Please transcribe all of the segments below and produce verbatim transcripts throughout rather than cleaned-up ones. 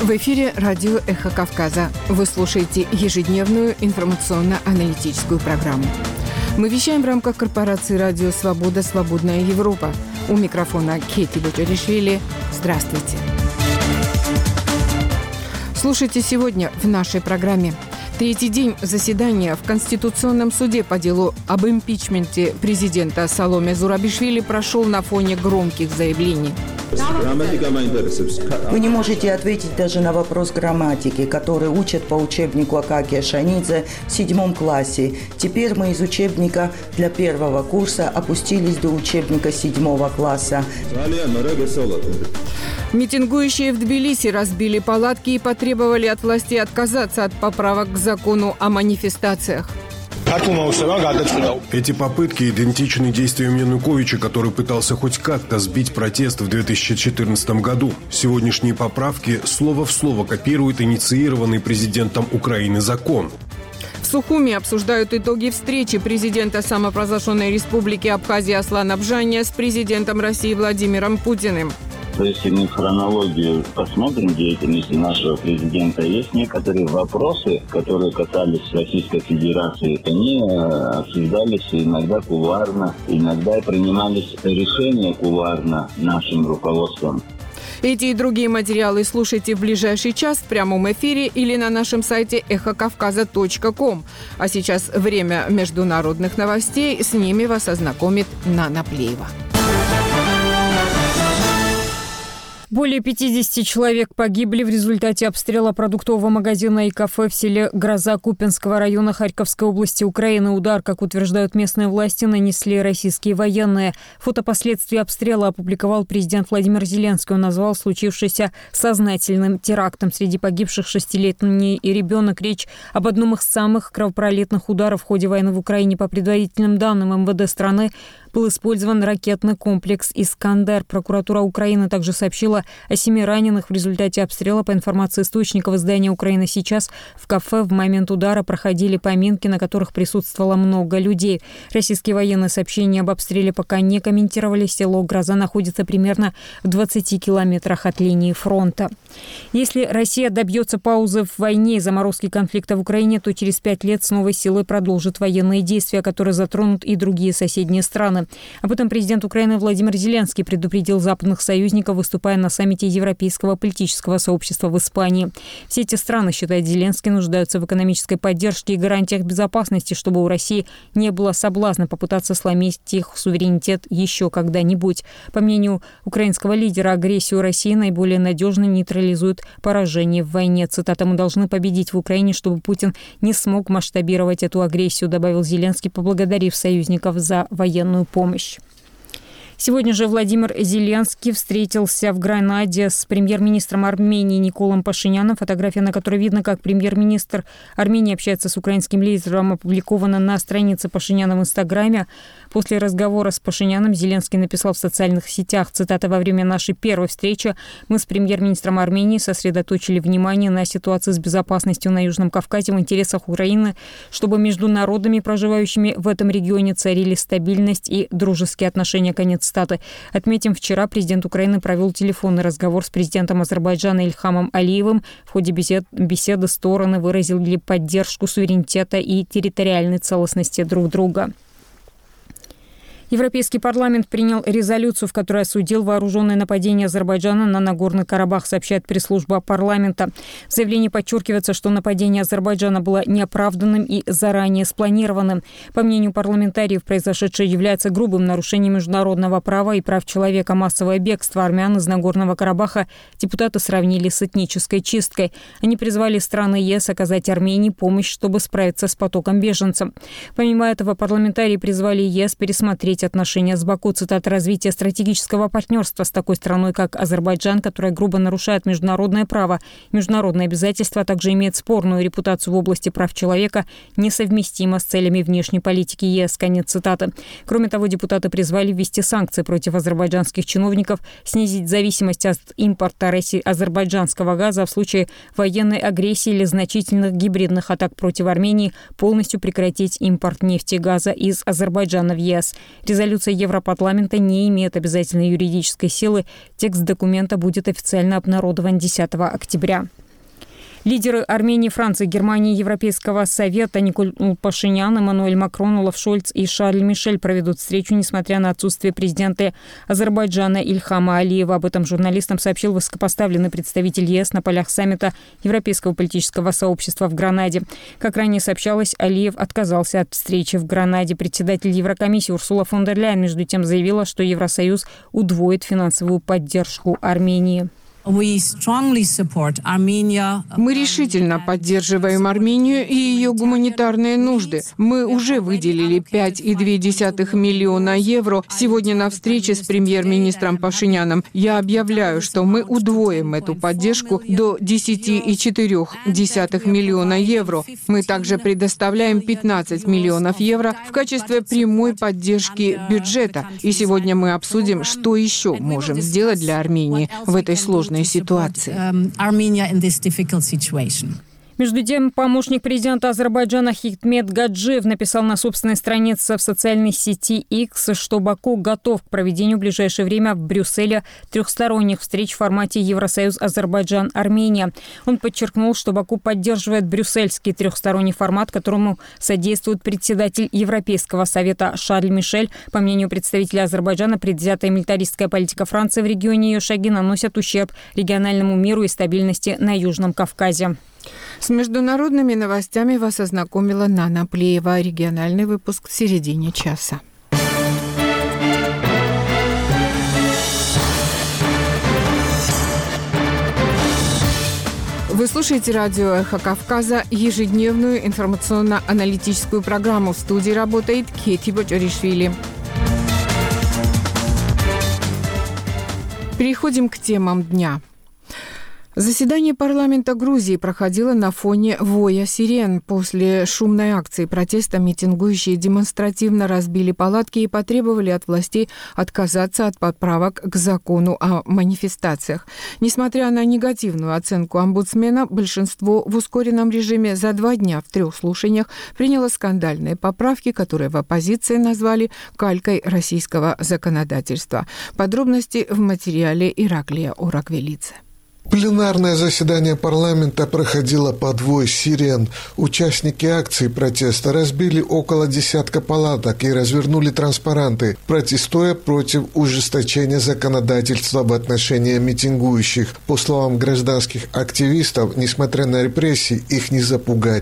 В эфире радио «Эхо Кавказа». Вы слушаете ежедневную информационно-аналитическую программу. Мы вещаем в рамках корпорации «Радио Свобода. Свободная Европа». У микрофона Кети Бочаришвили. Здравствуйте. Слушайте сегодня в нашей программе. Третий день заседания в Конституционном суде по делу об импичменте президента Саломе Зурабишвили прошел на фоне громких заявлений. Вы не можете ответить даже на вопрос грамматики, который учат по учебнику Акакия Шанидзе в седьмом классе. Теперь мы из учебника для первого курса опустились до учебника седьмого класса. Митингующие в Тбилиси разбили палатки и потребовали от властей отказаться от поправок к закону о манифестациях. Эти попытки идентичны действиям Януковича, который пытался хоть как-то сбить протест в две тысячи четырнадцатом году. Сегодняшние поправки слово в слово копируют инициированный президентом Украины закон. В Сухуми обсуждают итоги встречи президента самопровозглашенной республики Абхазия Аслана Абжания с президентом России Владимиром Путиным. Если мы хронологию посмотрим деятельности нашего президента, есть некоторые вопросы, которые касались Российской Федерации. Они обсуждались иногда кулуарно, иногда принимались решения кулуарно нашим руководством. Эти и другие материалы слушайте в ближайший час в прямом эфире или на нашем сайте эхо кавказа точка ком. А сейчас время международных новостей. С ними вас ознакомит Нана Плеева. Более пятидесяти человек погибли в результате обстрела продуктового магазина и кафе в селе Гроза Купинского района Харьковской области Украины. Удар, как утверждают местные власти, нанесли российские военные. Фото последствий обстрела опубликовал президент Владимир Зеленский. Он назвал случившееся сознательным терактом. Среди погибших шестилетний и ребенок. Речь об одном из самых кровопролитных ударов в ходе войны в Украине. По предварительным данным эм вэ дэ страны был использован ракетный комплекс «Искандер». Прокуратура Украины также сообщила о семи раненых в результате обстрела. По информации источников издания «Украина сейчас», в кафе в момент удара проходили поминки, на которых присутствовало много людей. Российские военные сообщения об обстреле пока не комментировали. Село Гроза находится примерно в двадцати километрах от линии фронта. Если Россия добьется паузы в войне и заморозки конфликта в Украине, то через пять лет с новой силой продолжит военные действия, которые затронут и другие соседние страны. Об этом президент Украины Владимир Зеленский предупредил западных союзников, выступая на саммите Европейского политического сообщества в Испании. Все эти страны, считает Зеленский, нуждаются в экономической поддержке и гарантиях безопасности, чтобы у России не было соблазна попытаться сломить их суверенитет еще когда-нибудь. По мнению украинского лидера, агрессию России наиболее надежно нейтрализует поражение в войне. Цитата: «Мы должны победить в Украине, чтобы Путин не смог масштабировать эту агрессию», добавил Зеленский, поблагодарив союзников за военную помощь. Сегодня же Владимир Зеленский встретился в Гранаде с премьер-министром Армении Николом Пашиняном. Фотография, на которой видно, как премьер-министр Армении общается с украинским лидером, опубликована на странице Пашиняна в Инстаграме. После разговора с Пашиняном Зеленский написал в социальных сетях, цитата: «Во время нашей первой встречи мы с премьер-министром Армении сосредоточили внимание на ситуации с безопасностью на Южном Кавказе в интересах Украины, чтобы между народами, проживающими в этом регионе, царили стабильность и дружеские отношения». Конец цитаты. Отметим, вчера президент Украины провел телефонный разговор с президентом Азербайджана Ильхамом Алиевым. В ходе бесед, беседы стороны выразили поддержку суверенитета и территориальной целостности друг друга. Европейский парламент принял резолюцию, в которой осудил вооруженное нападение Азербайджана на Нагорный Карабах, сообщает пресс-служба парламента. В заявлении подчеркивается, что нападение Азербайджана было неоправданным и заранее спланированным. По мнению парламентариев, произошедшее является грубым нарушением международного права и прав человека. Массовое бегство армян из Нагорного Карабаха депутаты сравнили с этнической чисткой. Они призвали страны ЕС оказать Армении помощь, чтобы справиться с потоком беженцев. Помимо этого, парламентарии призвали ЕС пересмотреть отношения с Баку. Цитата: «Развитие стратегического партнерства с такой страной, как Азербайджан, которая грубо нарушает международное право, международные обязательства, а также имеет спорную репутацию в области прав человека, несовместимо с целями внешней политики ЕС». Конец цитаты. Кроме того, депутаты призвали ввести санкции против азербайджанских чиновников, снизить зависимость от импорта России азербайджанского газа, а в случае военной агрессии или значительных гибридных атак против Армении полностью прекратить импорт нефти и газа из Азербайджана в ЕС. Резолюция Европарламента не имеет обязательной юридической силы. Текст документа будет официально обнародован десятого октября. Лидеры Армении, Франции, Германии, Европейского совета Никол Пашинян, Эммануэль Макрон, Олаф Шольц и Шарль Мишель проведут встречу, несмотря на отсутствие президента Азербайджана Ильхама Алиева. Об этом журналистам сообщил высокопоставленный представитель ЕС на полях саммита Европейского политического сообщества в Гранаде. Как ранее сообщалось, Алиев отказался от встречи в Гранаде. Председатель Еврокомиссии Урсула фон дер Ляйен, между тем, заявила, что Евросоюз удвоит финансовую поддержку Армении. Мы решительно поддерживаем Армению и ее гуманитарные нужды. Мы уже выделили пять целых две десятых миллиона евро. Сегодня на встрече с премьер-министром Пашиняном я объявляю, что мы удвоим эту поддержку до десять целых четыре десятых миллиона евро. Мы также предоставляем пятнадцать миллионов евро в качестве прямой поддержки бюджета. И сегодня мы обсудим, что еще можем сделать для Армении в этой сложной ситуации. Между тем, помощник президента Азербайджана Хикмет Гаджиев написал на собственной странице в социальной сети X, что Баку готов к проведению в ближайшее время в Брюсселе трехсторонних встреч в формате Евросоюз-Азербайджан-Армения. Он подчеркнул, что Баку поддерживает брюссельский трехсторонний формат, которому содействует председатель Европейского совета Шарль Мишель. По мнению представителя Азербайджана, предвзятая милитаристская политика Франции в регионе и ее шаги наносят ущерб региональному миру и стабильности на Южном Кавказе. С международными новостями вас ознакомила Нана Плеева. Региональный выпуск в середине часа. Вы слушаете радио «Эхо Кавказа», ежедневную информационно-аналитическую программу. В студии работает Кети Бочаришвили. Переходим к темам дня. Заседание парламента Грузии проходило на фоне воя сирен. После шумной акции протеста митингующие демонстративно разбили палатки и потребовали от властей отказаться от поправок к закону о манифестациях. Несмотря на негативную оценку омбудсмена, большинство в ускоренном режиме за два дня в трех слушаниях приняло скандальные поправки, которые в оппозиции назвали калькой российского законодательства. Подробности в материале Ираклия Ораквелидзе. Пленарное заседание парламента проходило под вой сирен. Участники акции протеста разбили около десятка палаток и развернули транспаранты, протестуя против ужесточения законодательства в отношении митингующих. По словам гражданских активистов, несмотря на репрессии, их не запугать.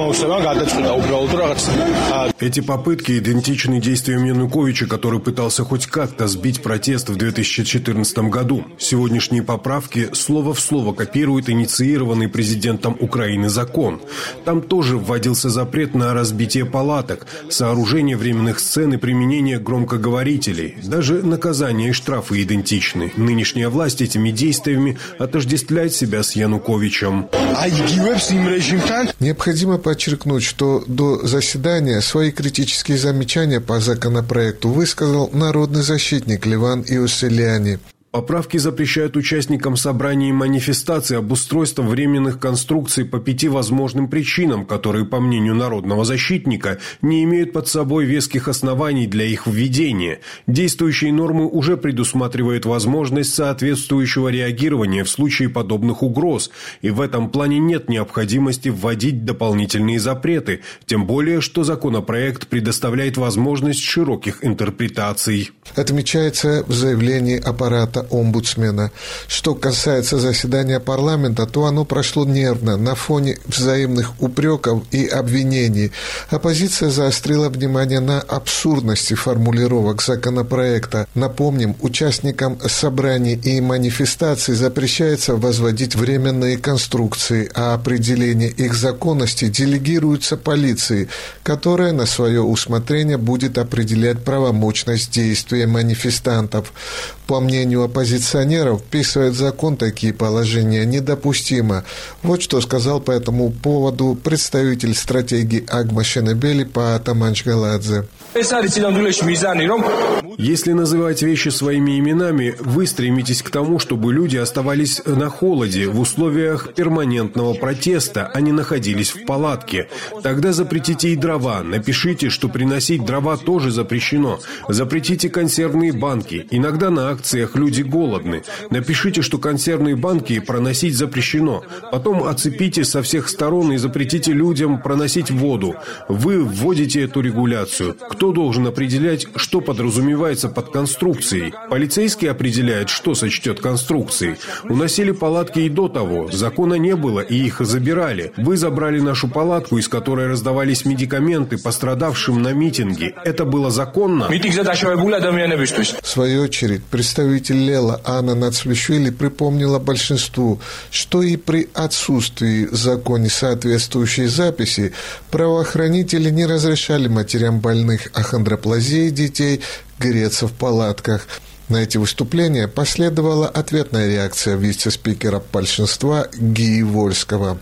Эти попытки идентичны действиям Януковича, который пытался хоть как-то сбить протест в две тысячи четырнадцатом году. Сегодняшние поправки слово в слово копирует инициированный президентом Украины закон. Там тоже вводился запрет на разбитие палаток, сооружение временных сцен и применение громкоговорителей. Даже наказания и штрафы идентичны. Нынешняя власть этими действиями отождествляет себя с Януковичем. Необходимо подчеркнуть, что до заседания свои критические замечания по законопроекту высказал народный защитник Леван Иосселяни. Поправки запрещают участникам собраний и манифестаций обустройство временных конструкций по пяти возможным причинам, которые, по мнению народного защитника, не имеют под собой веских оснований для их введения. Действующие нормы уже предусматривают возможность соответствующего реагирования в случае подобных угроз, и в этом плане нет необходимости вводить дополнительные запреты, тем более, что законопроект предоставляет возможность широких интерпретаций. Отмечается в заявлении аппарата омбудсмена. Что касается заседания парламента, то оно прошло нервно, на фоне взаимных упреков и обвинений. Оппозиция заострила внимание на абсурдности формулировок законопроекта. Напомним, участникам собраний и манифестаций запрещается возводить временные конструкции, а определение их законности делегируется полиции, которая на свое усмотрение будет определять правомочность действия манифестантов. По мнению оппозиционеров, вписывать в закон такие положения недопустимо. Вот что сказал по этому поводу представитель стратегии Агма Шенебели Паатаманч Галадзе. Если называть вещи своими именами, вы стремитесь к тому, чтобы люди оставались на холоде в условиях перманентного протеста, а не находились в палатке. Тогда запретите и дрова. Напишите, что приносить дрова тоже запрещено. Запретите консервные банки. Иногда на акциях люди голодны. Напишите, что консервные банки проносить запрещено. Потом оцепите со всех сторон и запретите людям проносить воду. Вы вводите эту регуляцию. Кто должен определять, что подразумевается под конструкцией? Полицейский определяет, что сочтет конструкцией. Уносили палатки и до того. Закона не было, и их забирали. Вы забрали нашу палатку, из которой раздавались медикаменты пострадавшим на митинге. Это было законно? В свою очередь, представитель Лела Анна Нацвишвили припомнила большинству, что и при отсутствии в законе соответствующей записи правоохранители не разрешали матерям больных ахондроплазией детей греться в палатках. На эти выступления последовала ответная реакция вице-спикера большинства Гии Вольского.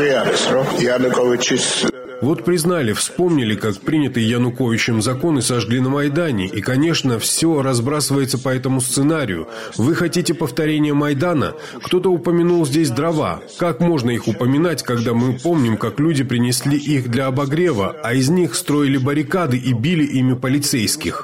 Вот признали, вспомнили, как принятый Януковичем законы сожгли на Майдане. И, конечно, все разбрасывается по этому сценарию. Вы хотите повторения Майдана? Кто-то упомянул здесь дрова. Как можно их упоминать, когда мы помним, как люди принесли их для обогрева, а из них строили баррикады и били ими полицейских?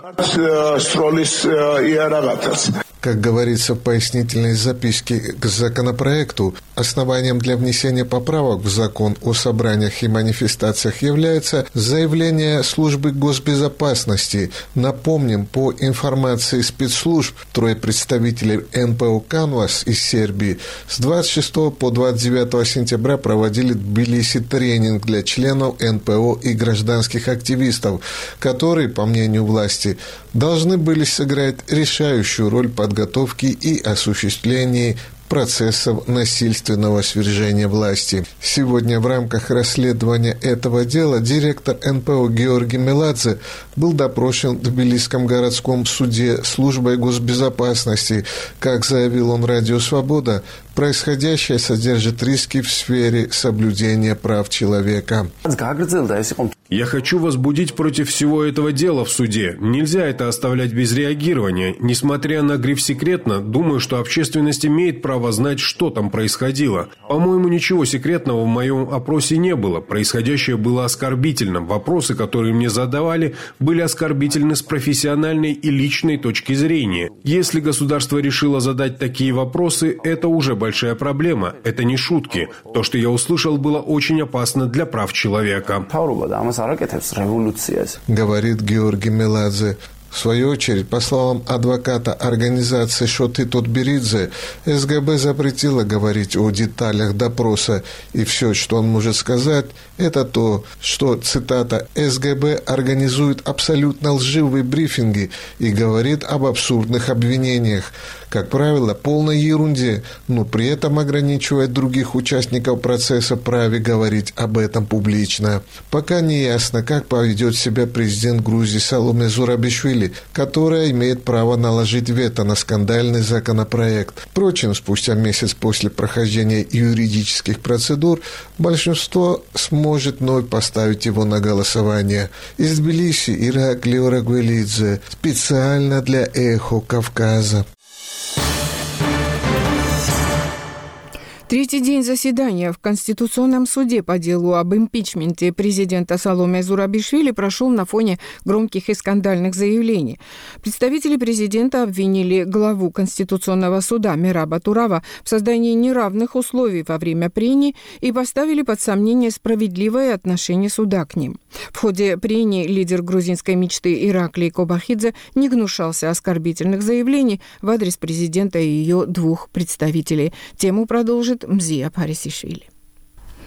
Как говорится в пояснительной записке к законопроекту, основанием для внесения поправок в закон о собраниях и манифестациях является заявление службы госбезопасности. Напомним, по информации спецслужб, трое представителей эн пэ о «Канвас» из Сербии с двадцать шестого по двадцать девятого сентября проводили в Тбилиси тренинг для членов эн пэ о и гражданских активистов, которые, по мнению власти, должны были сыграть решающую роль под подготовки и осуществлении процессов насильственного свержения власти. Сегодня в рамках расследования этого дела директор эн пэ о Георгий Меладзе был допрошен в Тбилисском городском суде службой госбезопасности. Как заявил он «Радио Свобода», происходящее содержит риски в сфере соблюдения прав человека. Я хочу возбудить против всего этого дела в суде. Нельзя это оставлять без реагирования. Несмотря на гриф «секретно», думаю, что общественность имеет право знать, что там происходило. По-моему, ничего секретного в моем опросе не было. Происходящее было оскорбительным. Вопросы, которые мне задавали, были оскорбительны с профессиональной и личной точки зрения. Если государство решило задать такие вопросы, это уже большая проблема. Это не шутки. То, что я услышал, было очень опасно для прав человека. Говорит Георгий Меладзе. В свою очередь, по словам адвоката организации Шоты Тутберидзе, эс гэ бэ запретила говорить о деталях допроса, и все, что он может сказать, это то, что, цитата, «эс гэ бэ организует абсолютно лживые брифинги и говорит об абсурдных обвинениях, как правило, полной ерунде, но при этом ограничивает других участников процесса в праве говорить об этом публично». Пока не ясно, как поведет себя президент Грузии Саломе Зурабишвили, которая имеет право наложить вето на скандальный законопроект. Впрочем, спустя месяц после прохождения юридических процедур, большинство сможет вновь поставить его на голосование. Из Тбилиси Ираклий Орагвелидзе, специально для «Эхо Кавказа». Третий день заседания в Конституционном суде по делу об импичменте президента Саломе Зурабишвили прошел на фоне громких и скандальных заявлений. Представители президента обвинили главу Конституционного суда Мираба Турава в создании неравных условий во время прений и поставили под сомнение справедливое отношение суда к ним. В ходе прений лидер грузинской мечты Ираклий Кобахидзе не гнушался оскорбительных заявлений в адрес президента и ее двух представителей. Тему продолжит Мзия Парисишвили.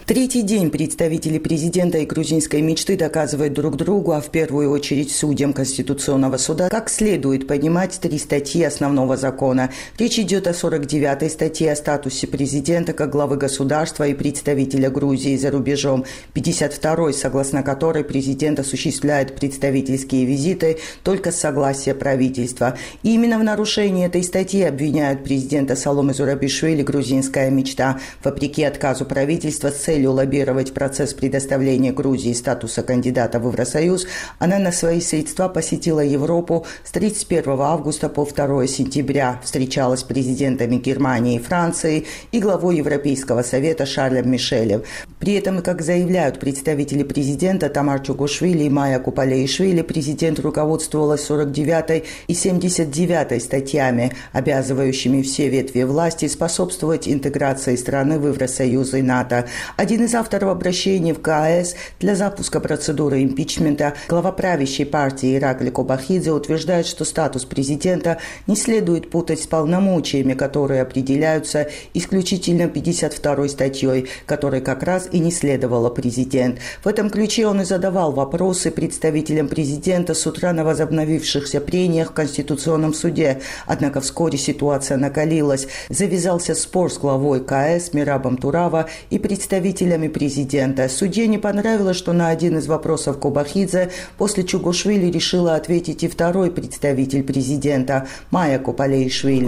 Третий день представители президента и грузинской мечты доказывают друг другу, а в первую очередь судьям Конституционного суда, как следует понимать три статьи основного закона. Речь идет о сорок девятой статье о статусе президента как главы государства и представителя Грузии за рубежом, пятьдесят второй, согласно которой президент осуществляет представительские визиты только с согласия правительства. И именно в нарушении этой статьи обвиняют президента Саломе Зурабишвили грузинская мечта. Вопреки отказу правительства с целью лоббировать процесс предоставления Грузии статуса кандидата в Евросоюз, она на свои средства посетила Европу с тридцать первого августа по второго сентября, встречалась с президентами Германии и Франции и главой Европейского совета Шарлем Мишелем. При этом, как заявляют представители президента Тамар Чугушвили и Майя Купалеишвили, президент руководствовалась сорок девятой и семьдесят девятой статьями, обязывающими все ветви власти способствовать интеграции страны в Евросоюз и НАТО. Один из авторов обращения в КС для запуска процедуры импичмента, глава правящей партии Иракли Кобахидзе, утверждает, что статус президента не следует путать с полномочиями, которые определяются исключительно пятьдесят второй статьей, которой как раз и не следовало президент. В этом ключе он и задавал вопросы представителям президента с утра на возобновившихся прениях в Конституционном суде. Однако вскоре ситуация накалилась. Завязался спор с главой КС Мирабом Турава и представителями президента. Судье не понравилось, что на один из вопросов Кобахидзе после Чугушвили решила ответить и второй представитель президента Майя Купалеишвили.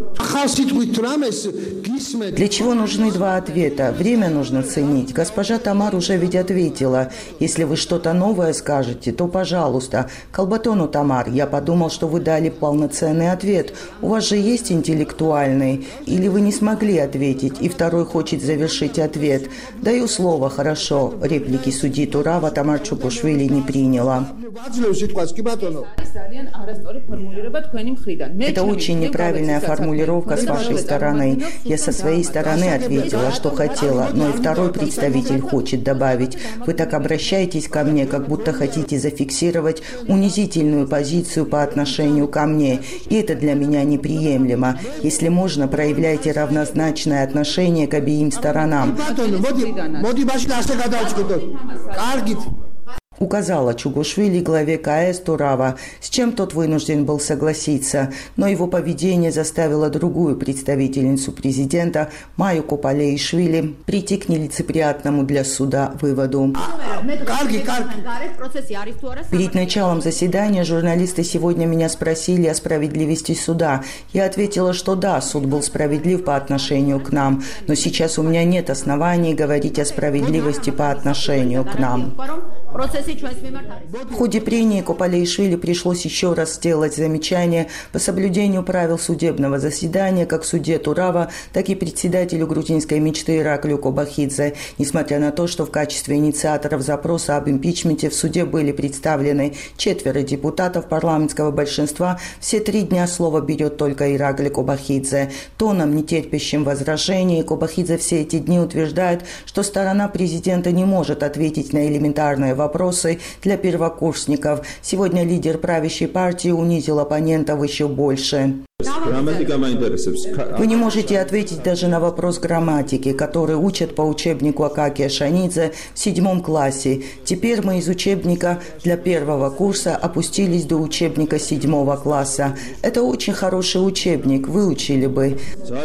Для чего нужны два ответа? Время нужно ценить. Госпожа Тамар уже ведь ответила. Если вы что-то новое скажете, то пожалуйста. Колбатону Тамар, я подумал, что вы дали полноценный ответ. У вас же есть интеллектуальный? Или вы не смогли ответить, и второй хочет завершить ответ? Даю слово, хорошо. Реплики судьи Турава Тамар Чугушвили не приняла. Это очень неправильная формулировка с вашей стороны. Я со своей стороны ответила, что хотела, но и второй представитель хочет добавить. Вы так обращаетесь ко мне, как будто хотите зафиксировать унизительную позицию по отношению ко мне. И это для меня неприемлемо. Если можно, проявляйте равнозначное отношение к обеим сторонам. Указала Чугушвили главе КС Турава, с чем тот вынужден был согласиться, но его поведение заставило другую представительницу президента Майю Купалеишвили прийти к нелицеприятному для суда выводу. Перед началом заседания журналисты сегодня меня спросили о справедливости суда. Я ответила, что да, суд был справедлив по отношению к нам, но сейчас у меня нет оснований говорить о справедливости по отношению к нам. В ходе прения Купалеишвили пришлось еще раз сделать замечание по соблюдению правил судебного заседания как судье Турава, так и председателю грузинской мечты Ираклию Кобахидзе, несмотря на то, что в качестве инициаторов запроса об импичменте в суде были представлены четверо депутатов парламентского большинства, все три дня слово берет только Иракли Кобахидзе. Тоном, не терпящим возражений, Кобахидзе все эти дни утверждает, что сторона президента не может ответить на элементарные вопросы для первокурсников. Сегодня лидер правящей партии унизил оппонентов еще больше. Вы не можете ответить даже на вопрос грамматики, который учат по учебнику Акакия Шанидзе в седьмом классе. Теперь мы из учебника для первого курса опустились до учебника седьмого класса. Это очень хороший учебник, выучили бы.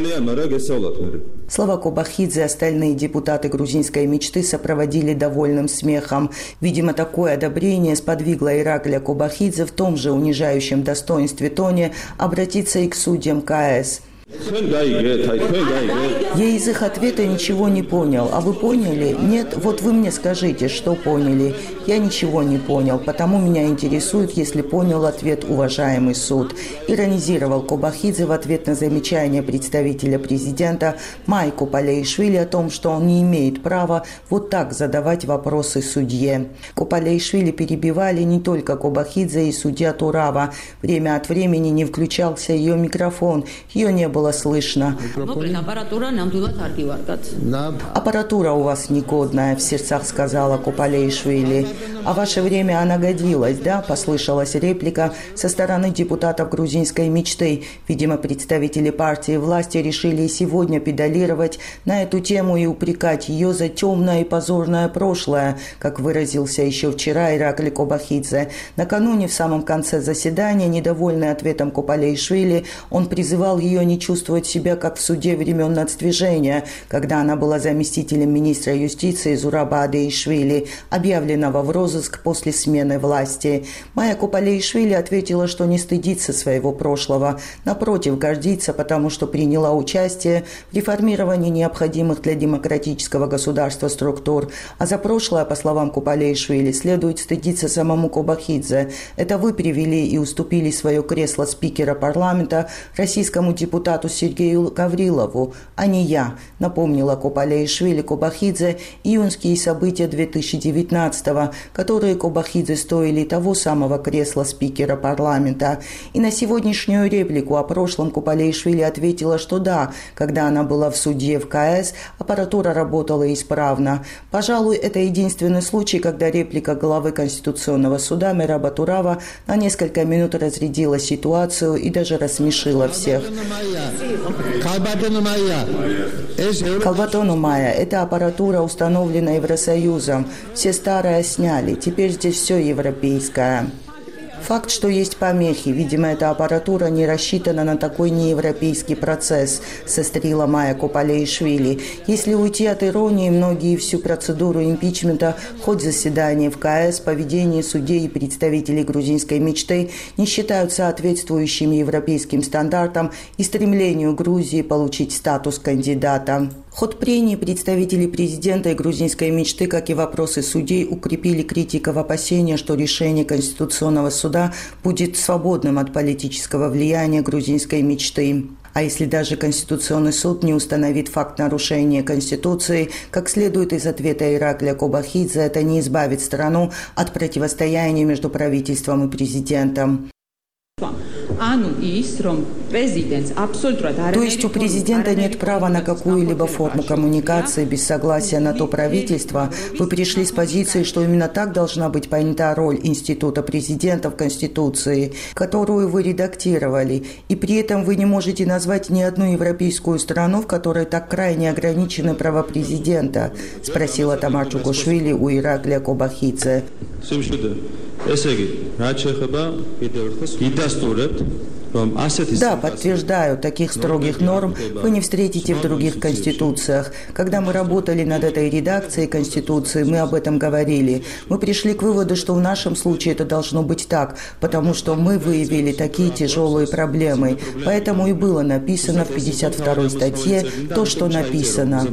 Слова Кобахидзе и остальные депутаты грузинской мечты сопроводили довольным смехом. Видимо, такое одобрение сподвигло Ираклия Кобахидзе в том же унижающем достоинстве тоне обратиться и к судьям КС. Я из их ответа ничего не понял. А вы поняли? Нет? Вот вы мне скажите, что поняли. Я ничего не понял, потому меня интересует, если понял ответ уважаемый суд. Иронизировал Кобахидзе в ответ на замечание представителя президента Майи Купалеишвили о том, что он не имеет права вот так задавать вопросы судье. Купалеишвили перебивали не только Кобахидзе и судья Турава. Время от времени не включался ее микрофон. Ее не было было слышно. «Аппаратура у вас негодная», – в сердцах сказала Копалеишвили. «А в ваше время она годилась, да?» – послышалась реплика со стороны депутатов грузинской мечты. Видимо, представители партии власти решили сегодня педалировать на эту тему и упрекать ее за темное и позорное прошлое, как выразился еще вчера Иракли Кобахидзе. Накануне, в самом конце заседания, недовольный ответом Копалеишвили, он призывал ее не чувствовать себя, как в суде времен нацдвижения, когда она была заместителем министра юстиции Зураба Адеишвили, объявленного в розыск после смены власти. Майя Копалеишвили ответила, что не стыдится своего прошлого, напротив, гордится, потому что приняла участие в реформировании необходимых для демократического государства структур. А за прошлое, по словам Копалеишвили, следует стыдиться самому Кобахидзе. Это вы привели и уступили свое кресло спикера парламента российскому депутату Сергею Гаврилову, а не я, напомнила Копалеишвили Кобахидзе июньские события две тысячи девятнадцатого, которые Кобахидзе стоили того самого кресла спикера парламента. И на сегодняшнюю реплику о прошлом Копалеишвили ответила, что да, когда она была в суде в КС, аппаратура работала исправно. Пожалуй, это единственный случай, когда реплика главы Конституционного суда Мераба Турава на несколько минут разрядила ситуацию и даже рассмешила всех. Калбатону Майя – это аппаратура, установленная Евросоюзом. Все старое сняли, теперь здесь все европейское. Факт, что есть помехи. Видимо, эта аппаратура не рассчитана на такой неевропейский процесс, сострила Майя Копалеишвили. Если уйти от иронии, многие всю процедуру импичмента, хоть заседание в КС, поведение судей и представителей грузинской мечты не считают соответствующими европейским стандартам и стремлению Грузии получить статус кандидата. Ход прений представителей президента и грузинской мечты, как и вопросы судей, укрепили критиков опасения, что решение Конституционного суда будет свободным от политического влияния грузинской мечты. А если даже Конституционный суд не установит факт нарушения Конституции, как следует из ответа Иракля Кобахидзе, это не избавит страну от противостояния между правительством и президентом. То есть у президента нет права на какую-либо форму коммуникации без согласия на то правительства. Вы пришли с позиции, что именно так должна быть понята роль института президента в Конституции, которую вы редактировали. И при этом вы не можете назвать ни одну европейскую страну, в которой так крайне ограничены права президента, спросила Тамар Чугошвили у Иракля Кобахидзе. Да, подтверждаю, таких строгих норм вы не встретите в других конституциях. Когда мы работали над этой редакцией Конституции, мы об этом говорили. Мы пришли к выводу, что в нашем случае это должно быть так, потому что мы выявили такие тяжелые проблемы. Поэтому и было написано в пятьдесят второй статье то, что написано.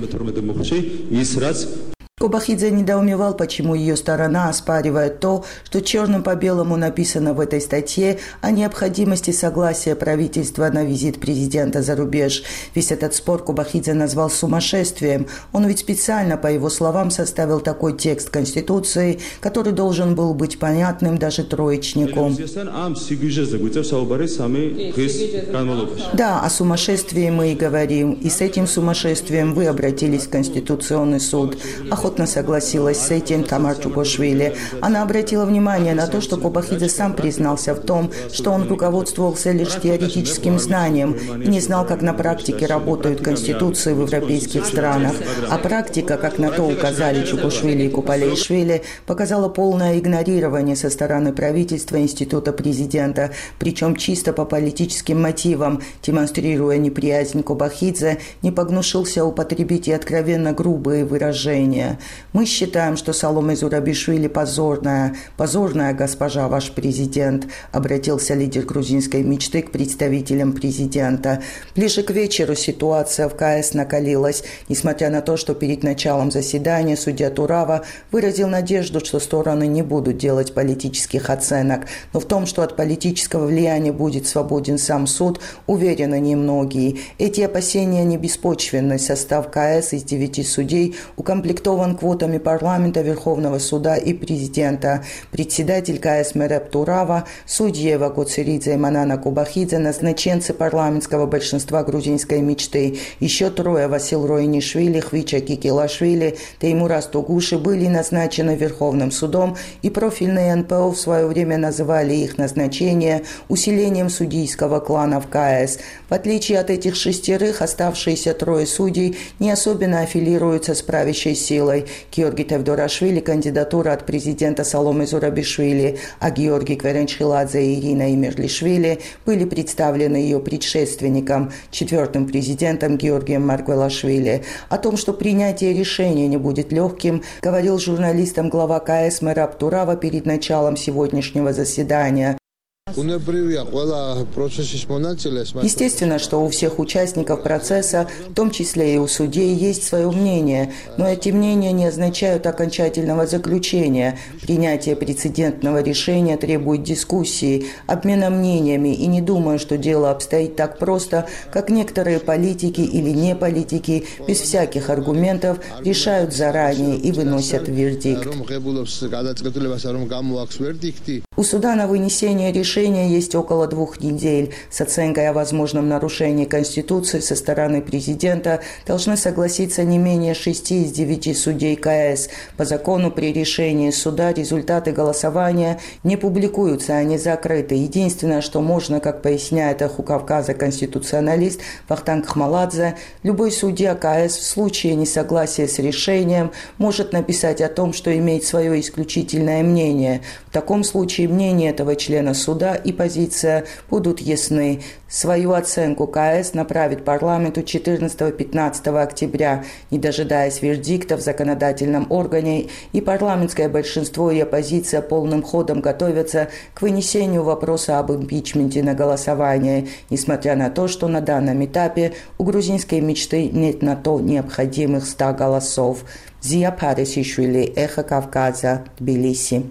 Кобахидзе недоумевал, почему ее сторона оспаривает то, что черным по белому написано в этой статье о необходимости согласия правительства на визит президента за рубеж. Весь этот спор Кобахидзе назвал сумасшествием. Он ведь специально, по его словам, составил такой текст Конституции, который должен был быть понятным даже троечнику. Да, о сумасшествии мы и говорим. И с этим сумасшествием вы обратились в Конституционный суд. Охотно согласилась с этим Тамар Чугошвили. Она обратила внимание на то, что Кобахидзе сам признался в том, что он руководствовался лишь теоретическим знанием и не знал, как на практике работают конституции в европейских странах. А практика, как на то указали Чугошвили и Копалеишвили, показала полное игнорирование со стороны правительства института президента, причем чисто по политическим мотивам, демонстрируя неприязнь Кобахидзе, не погнушился употребить и откровенно грубые выражения. Мы считаем, что Саломе Зурабишвили позорная, позорная госпожа, ваш президент, обратился лидер грузинской мечты к представителям президента. Ближе к вечеру ситуация в КС накалилась, несмотря на то, что перед началом заседания судья Турава выразил надежду, что стороны не будут делать политических оценок. Но в том, что от политического влияния будет свободен сам суд, уверены немногие. Эти опасения не беспочвенны. Состав КС из девяти судей укомплектован мотивирован квотами парламента, Верховного суда и президента. Председатель КС Мереп Турава, судьи Ева Коцеридзе и Манана Кубахидзе, назначенцы парламентского большинства грузинской мечты. Еще трое – Васил Роинишвили, Хвича Кикилашвили, Теймурас Тугуши – были назначены Верховным судом, и профильные эн пэ о в свое время называли их назначение усилением судейского клана в КС. В отличие от этих шестерых, оставшиеся трое судей не особенно аффилируются с правящей силой. Георгий Тевдорашвили – кандидатура от президента Саломы Зурабишвили, а Георгий Кверенчхиладзе и Ирина Имерлишвили были представлены ее предшественником, четвертым президентом Георгием Маргвелашвили. О том, что принятие решения не будет легким, говорил журналистам глава КС Мереп Турава перед началом сегодняшнего заседания. Естественно, что у всех участников процесса, в том числе и у судей, есть свое мнение, но эти мнения не означают окончательного заключения. Принятие прецедентного решения требует дискуссии, обмена мнениями, и не думаю, что дело обстоит так просто, как некоторые политики или не политики без всяких аргументов решают заранее и выносят вердикт. У суда на вынесение решения есть около двух недель. С оценкой о возможном нарушении Конституции со стороны президента должны согласиться не менее шести из девяти судей КС. По закону при решении суда результаты голосования не публикуются, они закрыты. Единственное, что можно, как поясняет Эху Кавказа конституционалист Вахтанг Хмаладзе, любой судья КС в случае несогласия с решением может написать о том, что имеет свое исключительное мнение. В таком случае мнение этого члена суда и позиция будут ясны. Свою оценку КС направит парламенту четырнадцатого-пятнадцатого октября. Не дожидаясь вердикта в законодательном органе, и парламентское большинство и оппозиция полным ходом готовятся к вынесению вопроса об импичменте на голосование, несмотря на то, что на данном этапе у грузинской мечты нет на то необходимых ста голосов. Зия Парисишвили, Эхо Кавказа, Тбилиси.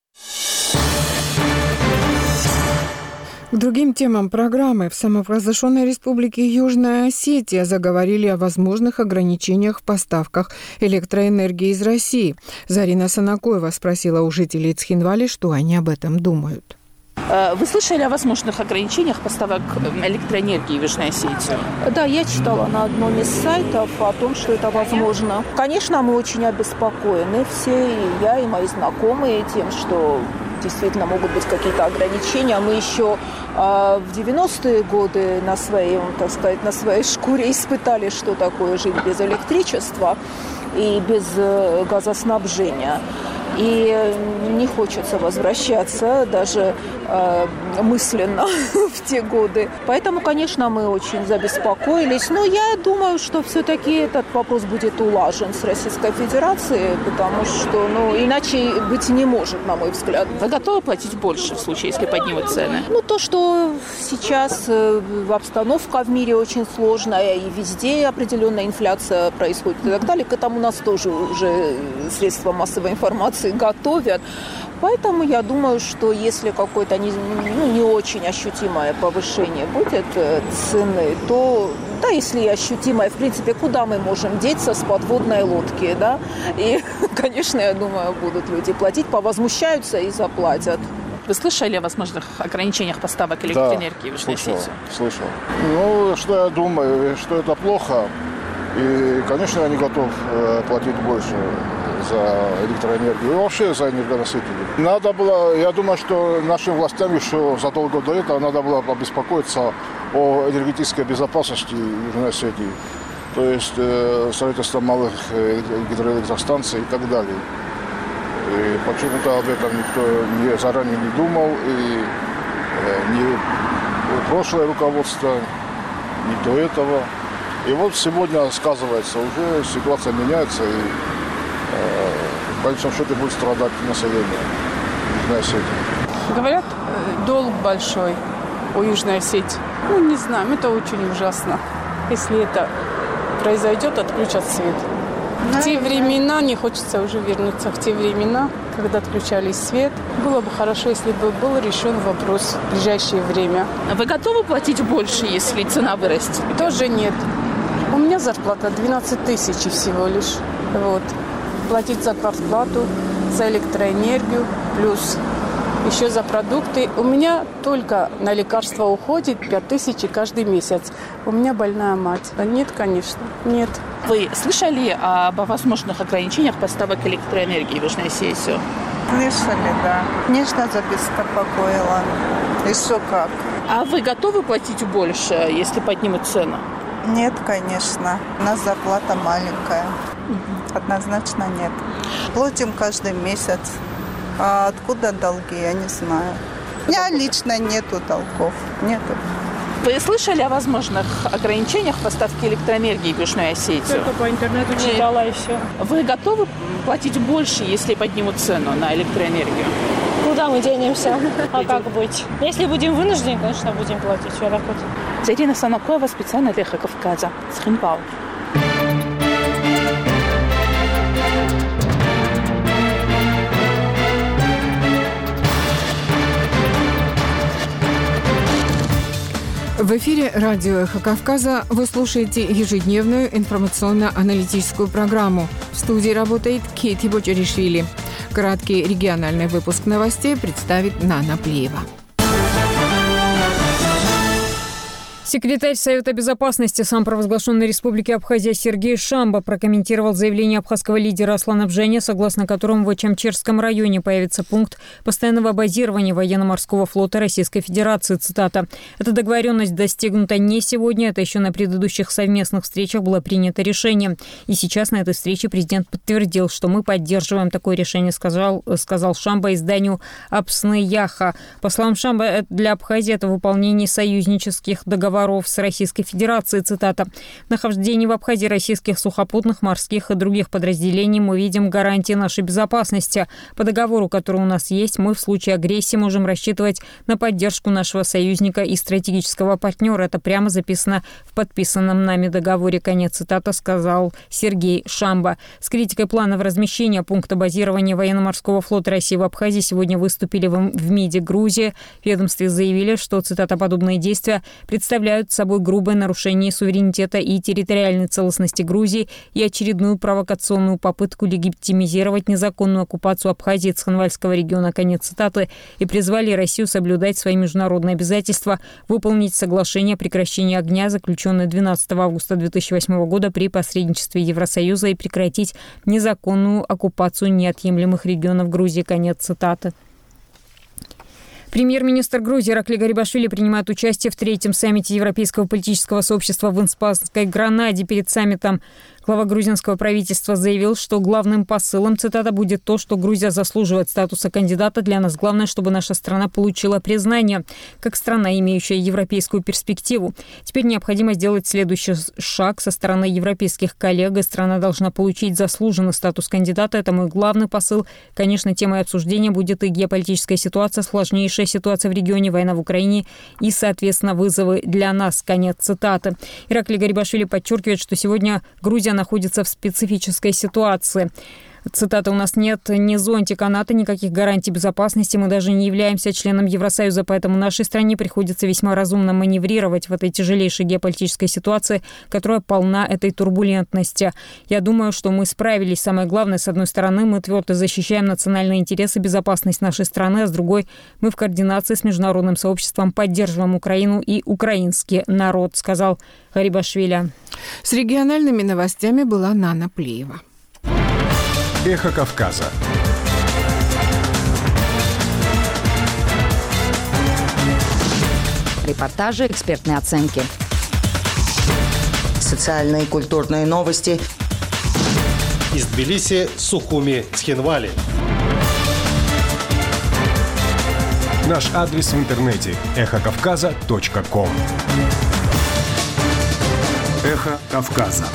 К другим темам программы. В самопровозглашенной республике Южная Осетия заговорили о возможных ограничениях в поставках электроэнергии из России. Зарина Санакоева спросила у жителей Цхинвали, что они об этом думают. Вы слышали о возможных ограничениях поставок электроэнергии в Южной Осетии? Да, я читала на одном из сайтов о том, что это возможно. Конечно, мы очень обеспокоены все, и я, и мои знакомые, тем, что действительно могут быть какие-то ограничения. Мы еще э, в девяностые годы на своей, так сказать, на своей шкуре испытали, что такое жить без электричества и без э, газоснабжения. И не хочется возвращаться даже э, мысленно в те годы. Поэтому, конечно, мы очень забеспокоились. Но я думаю, что все-таки этот вопрос будет улажен с Российской Федерацией, потому что ну, иначе быть не может, на мой взгляд. Вы готовы платить больше в случае, если поднимут цены? Ну, то, что сейчас э, обстановка в мире очень сложная, и везде определенная инфляция происходит и так далее, к этому нас тоже уже средства массовой информации готовят. Поэтому я думаю, что если какое-то не, ну, не очень ощутимое повышение будет цены, то, да, если ощутимое, в принципе, куда мы можем деться с подводной лодки, да? И, конечно, я думаю, будут люди платить, повозмущаются и заплатят. Вы слышали о возможных ограничениях поставок электроэнергии в Южной Осетии? Да, слышал. Ну, что я думаю, что это плохо. И, конечно, я не готов платить больше за электроэнергию и вообще за энергоносители. Надо было, я думаю, что нашим властям еще задолго до этого надо было обеспокоиться о энергетической безопасности Южной Осетии. То есть э, строительство малых гидроэлектростанций и так далее. И почему-то об этом никто не, заранее не думал. И э, ни прошлое руководство, ни до этого. И вот сегодня сказывается, уже ситуация меняется, и в конечном счете будет страдать население Южной Осетии. Говорят, долг большой у Южной Осетии. Ну, не знаю, это очень ужасно. Если это произойдет, отключат свет. В те времена, не хочется уже вернуться в те времена, когда отключали свет. Было бы хорошо, если бы был решен вопрос в ближайшее время. Вы готовы платить больше, если цена вырастет? Тоже нет. У меня зарплата двенадцать тысяч всего лишь. Вот. платить за квартплату, за электроэнергию, плюс еще за продукты. У меня только на лекарства уходит пять тысяч каждый месяц. У меня больная мать. Нет, конечно, нет. Вы слышали об возможных ограничениях поставок электроэнергии в Южной Осетии? Слышали, да. Конечно, забеспокоило. Еще как. А вы готовы платить больше, если поднимут цену? Нет, конечно. У нас зарплата маленькая. Однозначно нет. Платим каждый месяц. А откуда долги, я не знаю. У меня лично нету долгов. Нету. Вы слышали о возможных ограничениях поставки электроэнергии в Южную Осетию? Только по интернету читала и все. Вы готовы платить больше, если поднимут цену на электроэнергию? Куда мы денемся? А как быть? Если будем вынуждены, конечно, будем платить. Все так вот. Зарина Санакова, специально для Эхо Кавказа. Цхинвал. В эфире радио «Эхо Кавказа» вы слушаете ежедневную информационно-аналитическую программу. В студии работает Кейти Бочаришвили. Краткий региональный выпуск новостей представит Нана Плиева. Секретарь Совета безопасности самопровозглашенной Республики Абхазия Сергей Шамба прокомментировал заявление абхазского лидера Аслана Бжани, согласно которому в Ачамчерском районе появится пункт постоянного базирования военно-морского флота Российской Федерации. Цитата. «Эта договоренность достигнута не сегодня, это еще на предыдущих совместных встречах было принято решение. И сейчас на этой встрече президент подтвердил, что мы поддерживаем такое решение», сказал, сказал Шамба изданию «Апсны-Яха». По словам Шамба, для Абхазии это выполнение союзнических договоров с Российской Федерацией. Цитата. «В нахождении в Абхазии российских сухопутных, морских и других подразделений мы видим гарантии нашей безопасности. По договору, который у нас есть, мы в случае агрессии можем рассчитывать на поддержку нашего союзника и стратегического партнера. Это прямо записано в подписанном нами договоре». Конец цитаты, сказал Сергей Шамба. С критикой планов размещения пункта базирования военно-морского флота России в Абхазии сегодня выступили в, в МИДе Грузии. В ведомстве заявили, что, цитата, «подобные действия представляют собой грубое нарушение суверенитета и территориальной целостности Грузии и очередную провокационную попытку легитимизировать незаконную оккупацию Абхазии и Цхинвальского региона». Конец цитаты. И призвали Россию соблюдать свои международные обязательства, выполнить соглашение о прекращении огня, заключенное двенадцатого августа две тысячи восьмого года при посредничестве Евросоюза, и прекратить незаконную оккупацию неотъемлемых регионов Грузии. Конец цитаты. Премьер-министр Грузии Иракли Гарибашвили принимает участие в третьем саммите Европейского политического сообщества в испанской Гранаде. Перед саммитом глава грузинского правительства заявил, что главным посылом, цитата, будет то, что Грузия заслуживает статуса кандидата. Для нас главное, чтобы наша страна получила признание как страна, имеющая европейскую перспективу. Теперь необходимо сделать следующий шаг со стороны европейских коллег, и страна должна получить заслуженный статус кандидата. Это мой главный посыл. Конечно, темой обсуждения будет и геополитическая ситуация, сложнейшая ситуация в регионе, война в Украине и, соответственно, вызовы для нас. Конец цитаты. Иракли Гарибашвили подчеркивает, что сегодня Грузия находится в специфической ситуации. Цитата. «У нас нет ни зонтика НАТО, никаких гарантий безопасности. Мы даже не являемся членом Евросоюза, поэтому нашей стране приходится весьма разумно маневрировать в этой тяжелейшей геополитической ситуации, которая полна этой турбулентности. Я думаю, что мы справились. Самое главное, с одной стороны, мы твердо защищаем национальные интересы, безопасность нашей страны, а с другой, мы в координации с международным сообществом поддерживаем Украину и украинский народ», сказал Гарибашвили. С региональными новостями была Нана Плиева. Эхо Кавказа. Репортажи, экспертные оценки. Социальные и культурные новости. Из Тбилиси, Сухуми, Цхинвали. Наш адрес в интернете – эхо кавказа точка ком. Эхо Кавказа.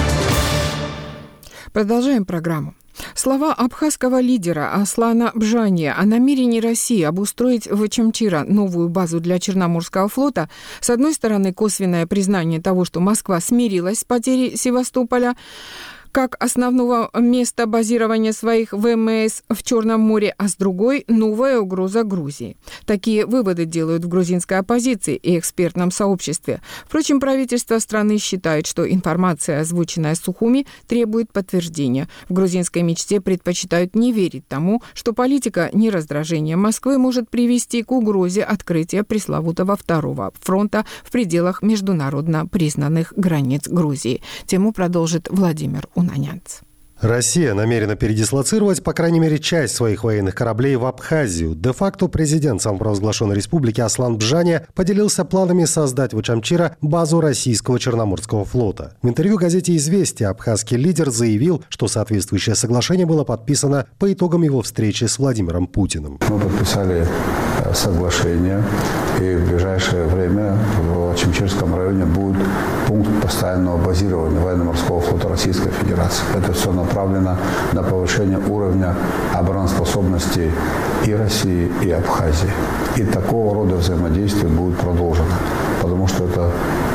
Продолжаем программу. Слова абхазского лидера Аслана Бжани о намерении России обустроить в Ачамчира новую базу для Черноморского флота, с одной стороны, косвенное признание того, что Москва смирилась с потерей Севастополя, как основного места базирования своих ВМС в Черном море, а с другой – новая угроза Грузии. Такие выводы делают в грузинской оппозиции и экспертном сообществе. Впрочем, правительство страны считает, что информация, озвученная Сухуми, требует подтверждения. В грузинской мечте предпочитают не верить тому, что политика нераздражения Москвы может привести к угрозе открытия пресловутого второго фронта в пределах международно признанных границ Грузии. Тему продолжит Владимир Унанянц. Россия намерена передислоцировать, по крайней мере, часть своих военных кораблей в Абхазию. Де-факто президент самопровозглашенной республики Аслан Бжаня поделился планами создать в Очамчира базу российского Черноморского флота. В интервью газете «Известия» абхазский лидер заявил, что соответствующее соглашение было подписано по итогам его встречи с Владимиром Путиным. Мы подписали соглашение, и в ближайшее время в Очамчирском районе будет пункт постоянного базирования военно-морского флота Российской Федерации. Это все направлено на повышение уровня обороноспособности и России, и Абхазии. И такого рода взаимодействие будет продолжено, потому что это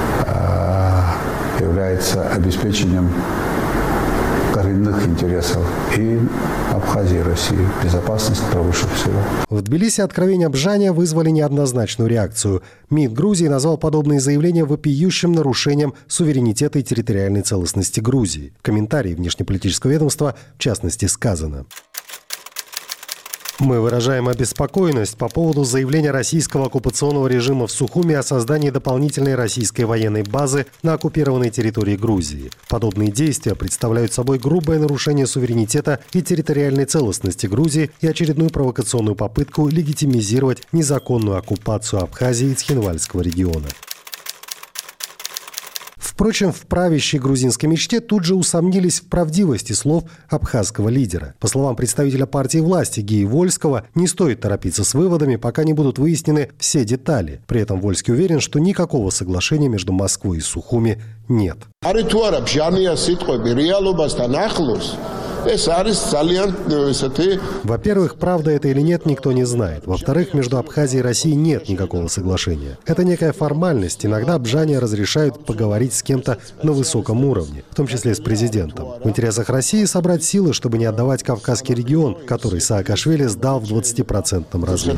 э, является обеспечением коренных интересов и Абхазии, и России. Безопасность превыше всего. В Тбилиси откровения Бжаня вызвали неоднозначную реакцию. МИД Грузии назвал подобные заявления вопиющим нарушением суверенитета и территориальной целостности Грузии. В комментарии внешнеполитического ведомства, в частности, сказано: «Мы выражаем обеспокоенность по поводу заявления российского оккупационного режима в Сухуми о создании дополнительной российской военной базы на оккупированной территории Грузии. Подобные действия представляют собой грубое нарушение суверенитета и территориальной целостности Грузии и очередную провокационную попытку легитимизировать незаконную оккупацию Абхазии и Цхинвальского региона». Впрочем, в правящей грузинской мечте тут же усомнились в правдивости слов абхазского лидера. По словам представителя партии власти Геи Вольского, не стоит торопиться с выводами, пока не будут выяснены все детали. При этом Вольский уверен, что никакого соглашения между Москвой и Сухуми нет. Во-первых, правда это или нет, никто не знает. Во-вторых, между Абхазией и Россией нет никакого соглашения. Это некая формальность. Иногда Бжаня разрешают поговорить с кем-то на высоком уровне, в том числе с президентом. В интересах России собрать силы, чтобы не отдавать Кавказский регион, который Саакашвили сдал в двадцатипроцентном размере.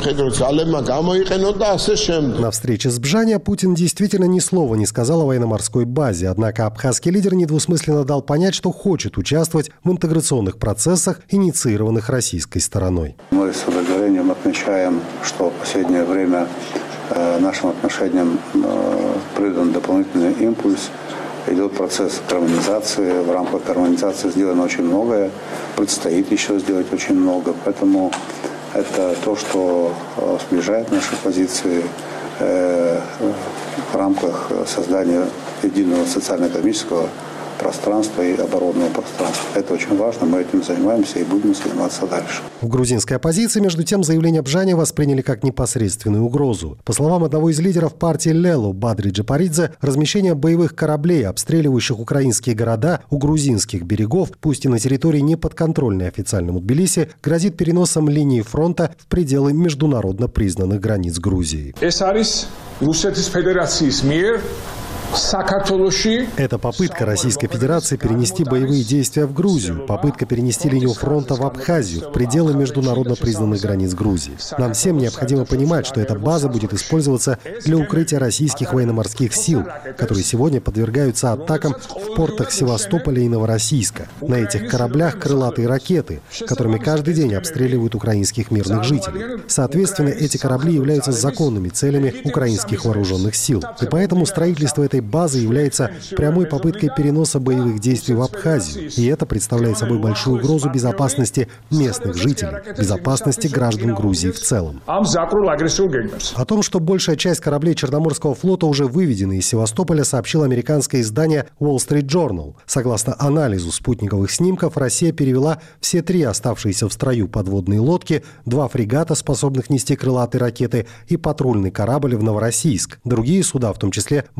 На встрече с Бжаня Путин действительно ни слова не сказал о военно-морской базе, однако абхазский лидер недвусмысленно дал понять, что хочет участвовать в интеграционных процессах, инициированных российской стороной. Мы с удовлетворением отмечаем, что в последнее время э, нашим отношениям э, придан дополнительный импульс. Идет процесс гармонизации. В рамках гармонизации сделано очень многое. Предстоит еще сделать очень много. Поэтому это то, что э, сближает наши позиции э, в рамках создания единого социально-экономического пространства и оборонного пространства. Это очень важно, мы этим занимаемся и будем заниматься дальше. В грузинской оппозиции, между тем, заявление Бжаня восприняли как непосредственную угрозу. По словам одного из лидеров партии Лелу Бадри Джапаридзе, размещение боевых кораблей, обстреливающих украинские города у грузинских берегов, пусть и на территории неподконтрольной официальному Тбилиси, грозит переносом линии фронта в пределы международно признанных границ Грузии. Это попытка Российской Федерации перенести боевые действия в Грузию, попытка перенести линию фронта в Абхазию, в пределы международно признанных границ Грузии. Нам всем необходимо понимать, что эта база будет использоваться для укрытия российских военно-морских сил, которые сегодня подвергаются атакам в портах Севастополя и Новороссийска. На этих кораблях крылатые ракеты, которыми каждый день обстреливают украинских мирных жителей. Соответственно, эти корабли являются законными целями украинских вооруженных сил. И поэтому строительство этой базы является прямой попыткой переноса боевых действий в Абхазию. И это представляет собой большую угрозу безопасности местных жителей, безопасности граждан Грузии в целом. О том, что большая часть кораблей Черноморского флота уже выведена из Севастополя, сообщило американское издание Wall Street Journal. Согласно анализу спутниковых снимков, Россия перевела все три оставшиеся в строю подводные лодки, два фрегата, способных нести крылатые ракеты, и патрульный корабль в Новороссийск. Другие суда, в том числе большой десант,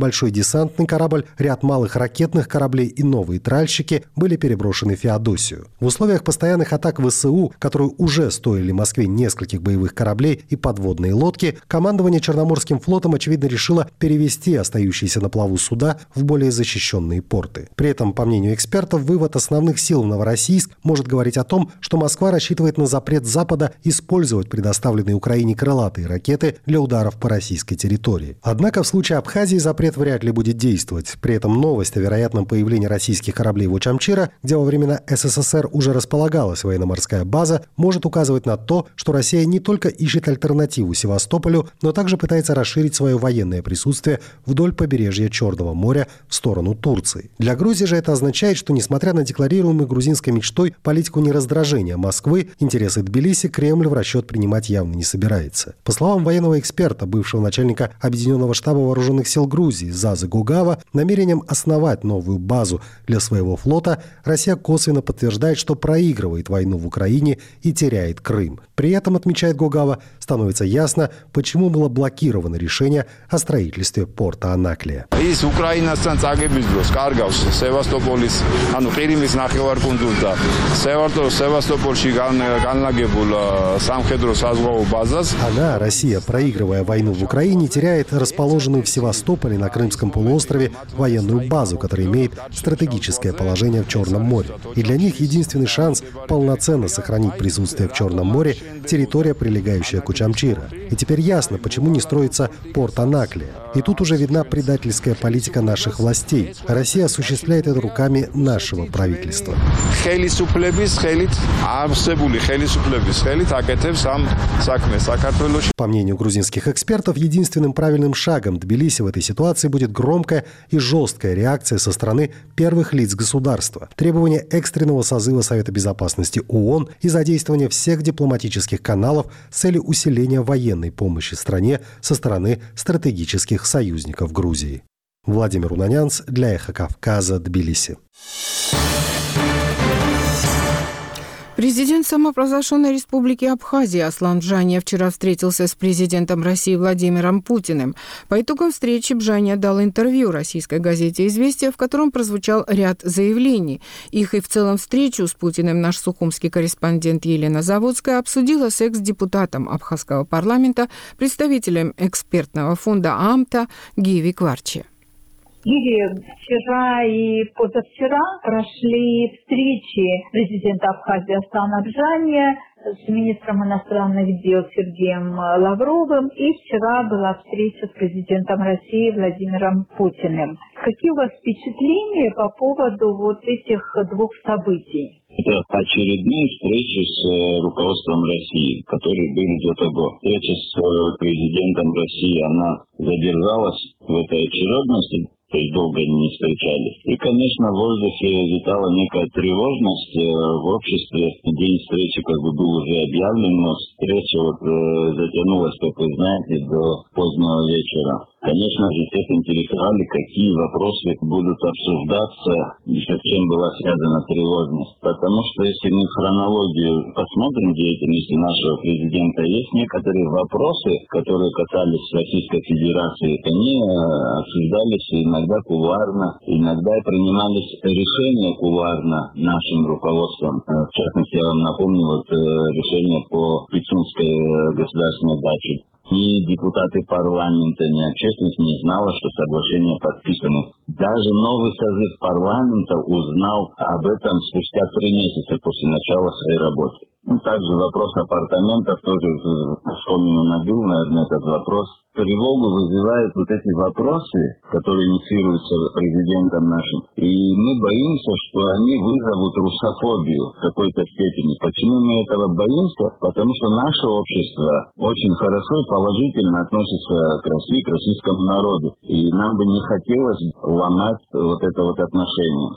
десантный корабль, ряд малых ракетных кораблей и новые тральщики были переброшены в Феодосию. В условиях постоянных атак ВСУ, которые уже стоили Москве нескольких боевых кораблей и подводные лодки, командование Черноморским флотом, очевидно, решило перевести остающиеся на плаву суда в более защищенные порты. При этом, по мнению экспертов, вывод основных сил в Новороссийск может говорить о том, что Москва рассчитывает на запрет Запада использовать предоставленные Украине крылатые ракеты для ударов по российской территории. Однако в случае Абхазии запрет вряд ли будет действовать. При этом новость о вероятном появлении российских кораблей в Очамчира, где во времена СССР уже располагалась военно-морская база, может указывать на то, что Россия не только ищет альтернативу Севастополю, но также пытается расширить свое военное присутствие вдоль побережья Черного моря в сторону Турции. Для Грузии же это означает, что, несмотря на декларируемую грузинской мечтой политику нераздражения Москвы, интересы Тбилиси Кремль в расчет принимать явно не собирается. По словам военного эксперта, бывшего начальника Объединенного штаба вооруженных сил Грузии Зазы Гугава, намерением основать новую базу для своего флота Россия косвенно подтверждает, что проигрывает войну в Украине и теряет Крым. При этом, отмечает Гугава, становится ясно, почему было блокировано решение о строительстве порта Анаклия. Из Украинასთან წაგების დროს კარგავს სევასტოპოლის, ანუ ყირიმის ნახევარკუნძულ და სევასტოპოლში განლაგებულ სამხედრო საზღვაო базას. Она, Россия, проигрывая войну в Украине, теряет расположенную в Севастополе на Крымском полуострове военную базу, которая имеет стратегическое положение в Черном море. И для них единственный шанс полноценно сохранить присутствие в Черном море – территория, прилегающая к Очамчира. И теперь ясно, почему не строится порт Анаклия. И тут уже видна предательская политика наших властей. Россия осуществляет это руками нашего правительства. По мнению грузинских экспертов, единственным правильным шагом Тбилиси в этой ситуации будет громкая и жесткая реакция со стороны первых лиц государства, требование экстренного созыва Совета Безопасности ООН и задействование всех дипломатических каналов с целью усиления военной помощи стране со стороны стратегических союзников Грузии. Владимир Унанянц для Эхо Кавказа, Тбилиси. Президент самопровозглашенной республики Абхазия Аслан Бжания вчера встретился с президентом России Владимиром Путиным. По итогам встречи Бжания дал интервью российской газете «Известия», в котором прозвучал ряд заявлений. Их и в целом встречу с Путиным наш сухумский корреспондент Елена Заводская обсудила с экс-депутатом абхазского парламента, представителем экспертного фонда АМТА Гиви Кварчи. Или вчера и позавчера прошли встречи президента Абхазии Аслана Бжания с министром иностранных дел Сергеем Лавровым. И вчера была встреча с президентом России Владимиром Путиным. Какие у вас впечатления по поводу вот этих двух событий? Это очередные встречи с руководством России, которые были до того. Встреча с президентом России, она задержалась в этой очередности, то есть долго не встречались. И, конечно, в воздухе витала некая тревожность в обществе. День встречи как бы был уже объявлен, но встреча вот затянулась, как вы знаете, до позднего вечера. Конечно же, всех интересовали, какие вопросы будут обсуждаться и с чем была связана тревожность. Потому что если мы хронологию посмотрим деятельности нашего президента, есть некоторые вопросы, которые касались Российской Федерации. Они обсуждались иногда кулуарно, иногда принимались решения кулуарно нашим руководством. В частности, я вам напомню вот, решение по Пицунской государственной даче. Ни депутаты парламента, ни общественность не знала, что соглашение подписано. Даже новый созыв парламента узнал об этом спустя три месяца после начала своей работы. Ну, также вопрос апартаментов тоже вспомнил, набил, наверное, этот вопрос. Тревогу вызывают вот эти вопросы, которые инициируются президентом нашим. И мы боимся, что они вызовут русофобию в какой-то степени. Почему мы этого боимся? Потому что наше общество очень хорошо и положительно относится к России, к российскому народу. И нам бы не хотелось ломать вот это вот отношение.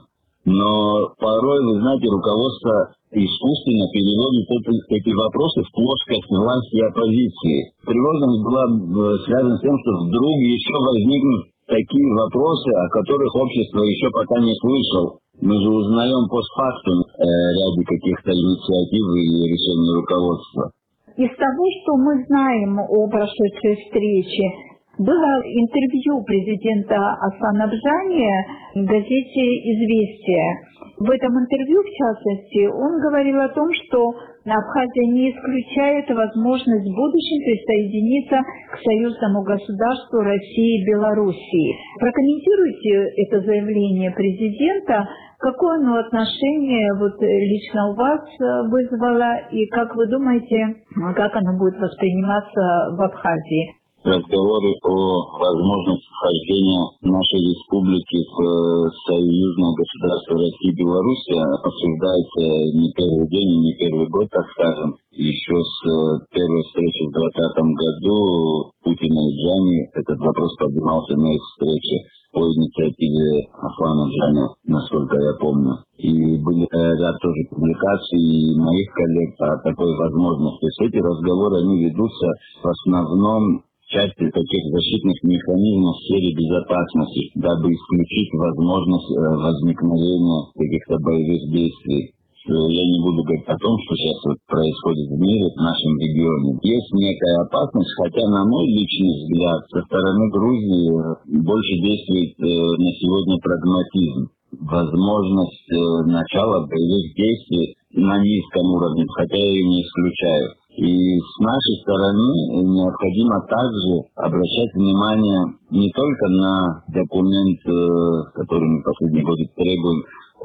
Но порой, вы знаете, руководство искусственно переводит эти, эти вопросы в плоскость власти и оппозиции. Тревожность была связана с тем, что вдруг еще возникнут такие вопросы, о которых общество еще пока не слышало. Мы же узнаем постфактум э, ряде каких-то инициатив и решений руководства. Из того, что мы знаем о прошедшей встрече, Было интервью президента Асанабжания в газете «Известия». В этом интервью, в частности, он говорил о том, что Абхазия не исключает возможность в будущем присоединиться к союзному государству России и Белоруссии. Прокомментируйте это заявление президента. Какое оно отношение вот лично у вас вызвало и как вы думаете, как оно будет восприниматься в Абхазии? Разговоры о возможности вхождения нашей республики в союзное государство России и Беларуси обсуждается не первый день и не первый год, так скажем. Еще с первой встречи в двадцатом году Путина и Джани этот вопрос поднимался на их встрече по инициативе Аслана Джани, насколько я помню. И были ряд тоже публикаций моих коллег о такой возможности. Все эти разговоры, они ведутся в основном части таких защитных механизмов в сфере безопасности, дабы исключить возможность возникновения каких-то боевых действий. Я не буду говорить о том, что сейчас вот происходит в мире, в нашем регионе. Есть некая опасность, хотя, на мой личный взгляд, со стороны Грузии больше действует э, на сегодня прагматизм. Возможность э, начала боевых действий на низком уровне, хотя я ее не исключаю. И с нашей стороны необходимо также обращать внимание не только на документ, который мы в последние годы требуем,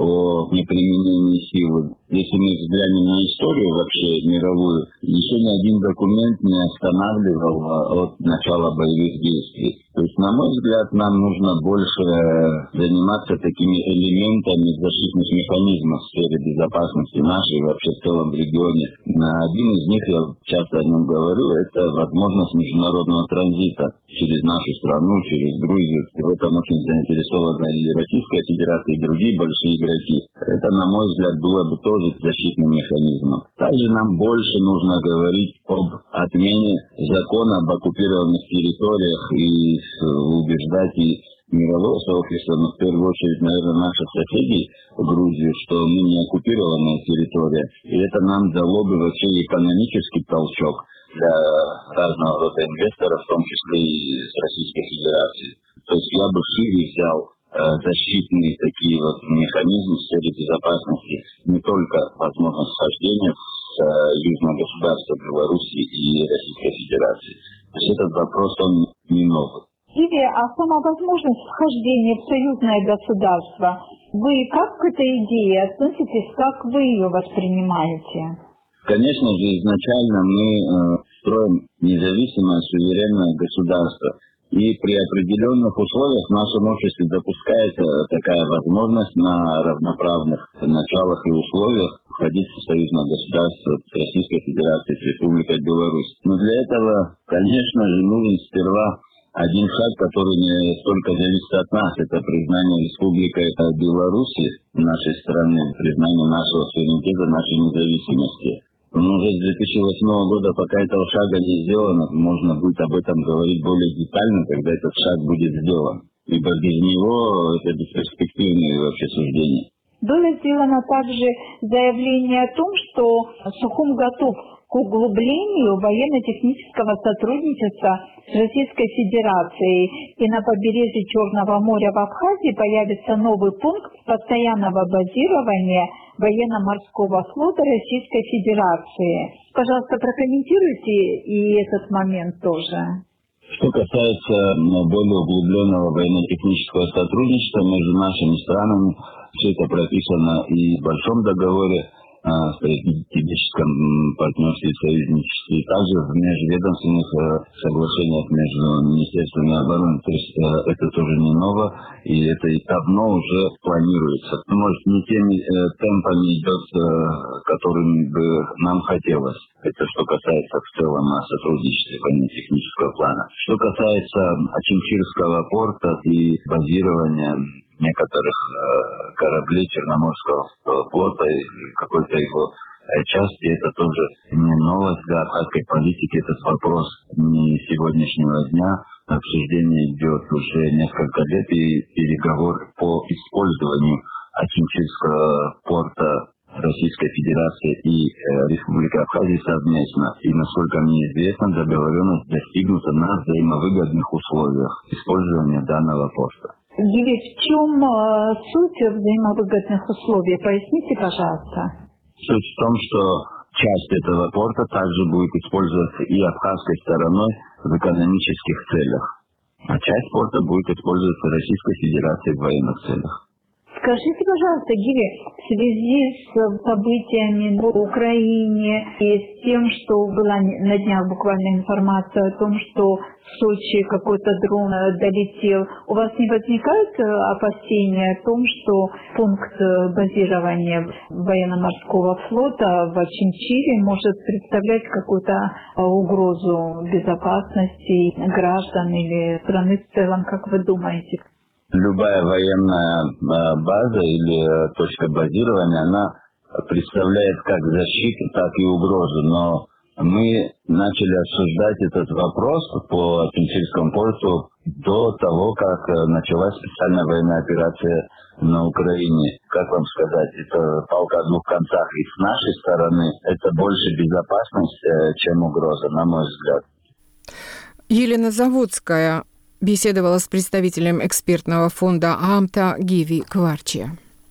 о неприменении силы. Если мы взглянем на историю вообще мировую, еще ни один документ не останавливал от начала боевых действий. То есть, на мой взгляд, нам нужно больше заниматься такими элементами защитных механизмов в сфере безопасности нашей, вообще в целом в регионе. Один из них, я часто о нем говорю, это возможность международного транзита через нашу страну, через Грузию. В этом очень заинтересована и Российская Федерация, и другие большие игроки. Это, на мой взгляд, было бы тоже защитным механизмом. Также нам больше нужно говорить об отмене закона об оккупированных территориях и убеждать и мировое сообщество, но в первую очередь, наверное, наших соседей в Грузию, что мы не оккупированная территория. И это нам дало бы вообще экономический толчок для разного рода инвесторов, в том числе и с Российской Федерации. То есть я бы шире взял э, защитные такие вот механизмы в сфере безопасности, не только возможность вхождения в э, южное государство Беларуси и Российской Федерации. То есть этот вопрос, он не новый. Или, а сама возможность вхождения в союзное государство, вы как к этой идее относитесь, как вы ее воспринимаете? Конечно же, изначально мы э, строим независимое, суверенное государство. И при определенных условиях в нашем обществе допускается такая возможность на равноправных началах и условиях входить в союзное государство с Российской Федерацией, с Республикой Беларусь. Но для этого, конечно же, нужен сперва один шаг, который не столько зависит от нас, это признание Республикой Беларуси нашей страны, признание нашего суверенитета, нашей независимости. Но уже с две тысячи восьмого года, пока этого шага не сделано, можно будет об этом говорить более детально, когда этот шаг будет сделан. Ибо без него это бесперспективные вообще суждения. Было сделано также заявление о том, что Сухум готов к углублению военно-технического сотрудничества с Российской Федерацией. И на побережье Черного моря в Абхазии появится новый пункт постоянного базирования военно-морского флота Российской Федерации. Пожалуйста, прокомментируйте и этот момент тоже. Что касается более углубленного военно-технического сотрудничества между нашими странами, все это прописано и в Большом договоре о стратегическом партнерстве и союзничестве, и также в межведомственных соглашениях между Министерствами обороны. То есть это тоже не ново, и это и давно уже планируется. Может, не теми темпами идет, которыми бы нам хотелось. Это что касается в целом сотрудничества военно-технического плана. Что касается Очимчирского порта и базирования некоторых э, кораблей Черноморского флота и какой-то его э, части, это тоже не новость для абхазской политики, этот вопрос не сегодняшнего дня. Обсуждение идет уже несколько лет, и переговоры по использованию Очимчирского порта Российская Федерация и э, Республика Абхазия совместно. И, насколько мне известно, договоренность достигнута на взаимовыгодных условиях использования данного порта. Гиви, в чем э, суть взаимовыгодных условий? Поясните, пожалуйста. Суть в том, что часть этого порта также будет использоваться и абхазской стороной в экономических целях. А часть порта будет использоваться Российской Федерацией в военных целях. Скажите, пожалуйста, Гиви, в связи с событиями в Украине и с тем, что была на днях буквально информация о том, что в Сочи какой-то дрон долетел, у вас не возникает опасения о том, что пункт базирования военно-морского флота в Очимчире может представлять какую-то угрозу безопасности граждан или страны в целом, как вы думаете? Любая военная база или точка базирования, она представляет как защиту, так и угрозу. Но мы начали обсуждать этот вопрос по Очимчирскому порту до того, как началась специальная военная операция на Украине. Как вам сказать, это палка о двух концах. И с нашей стороны это больше безопасность, чем угроза, на мой взгляд. Елена Заводская беседовала с представителем экспертного фонда АМТА Гиви Кварчи.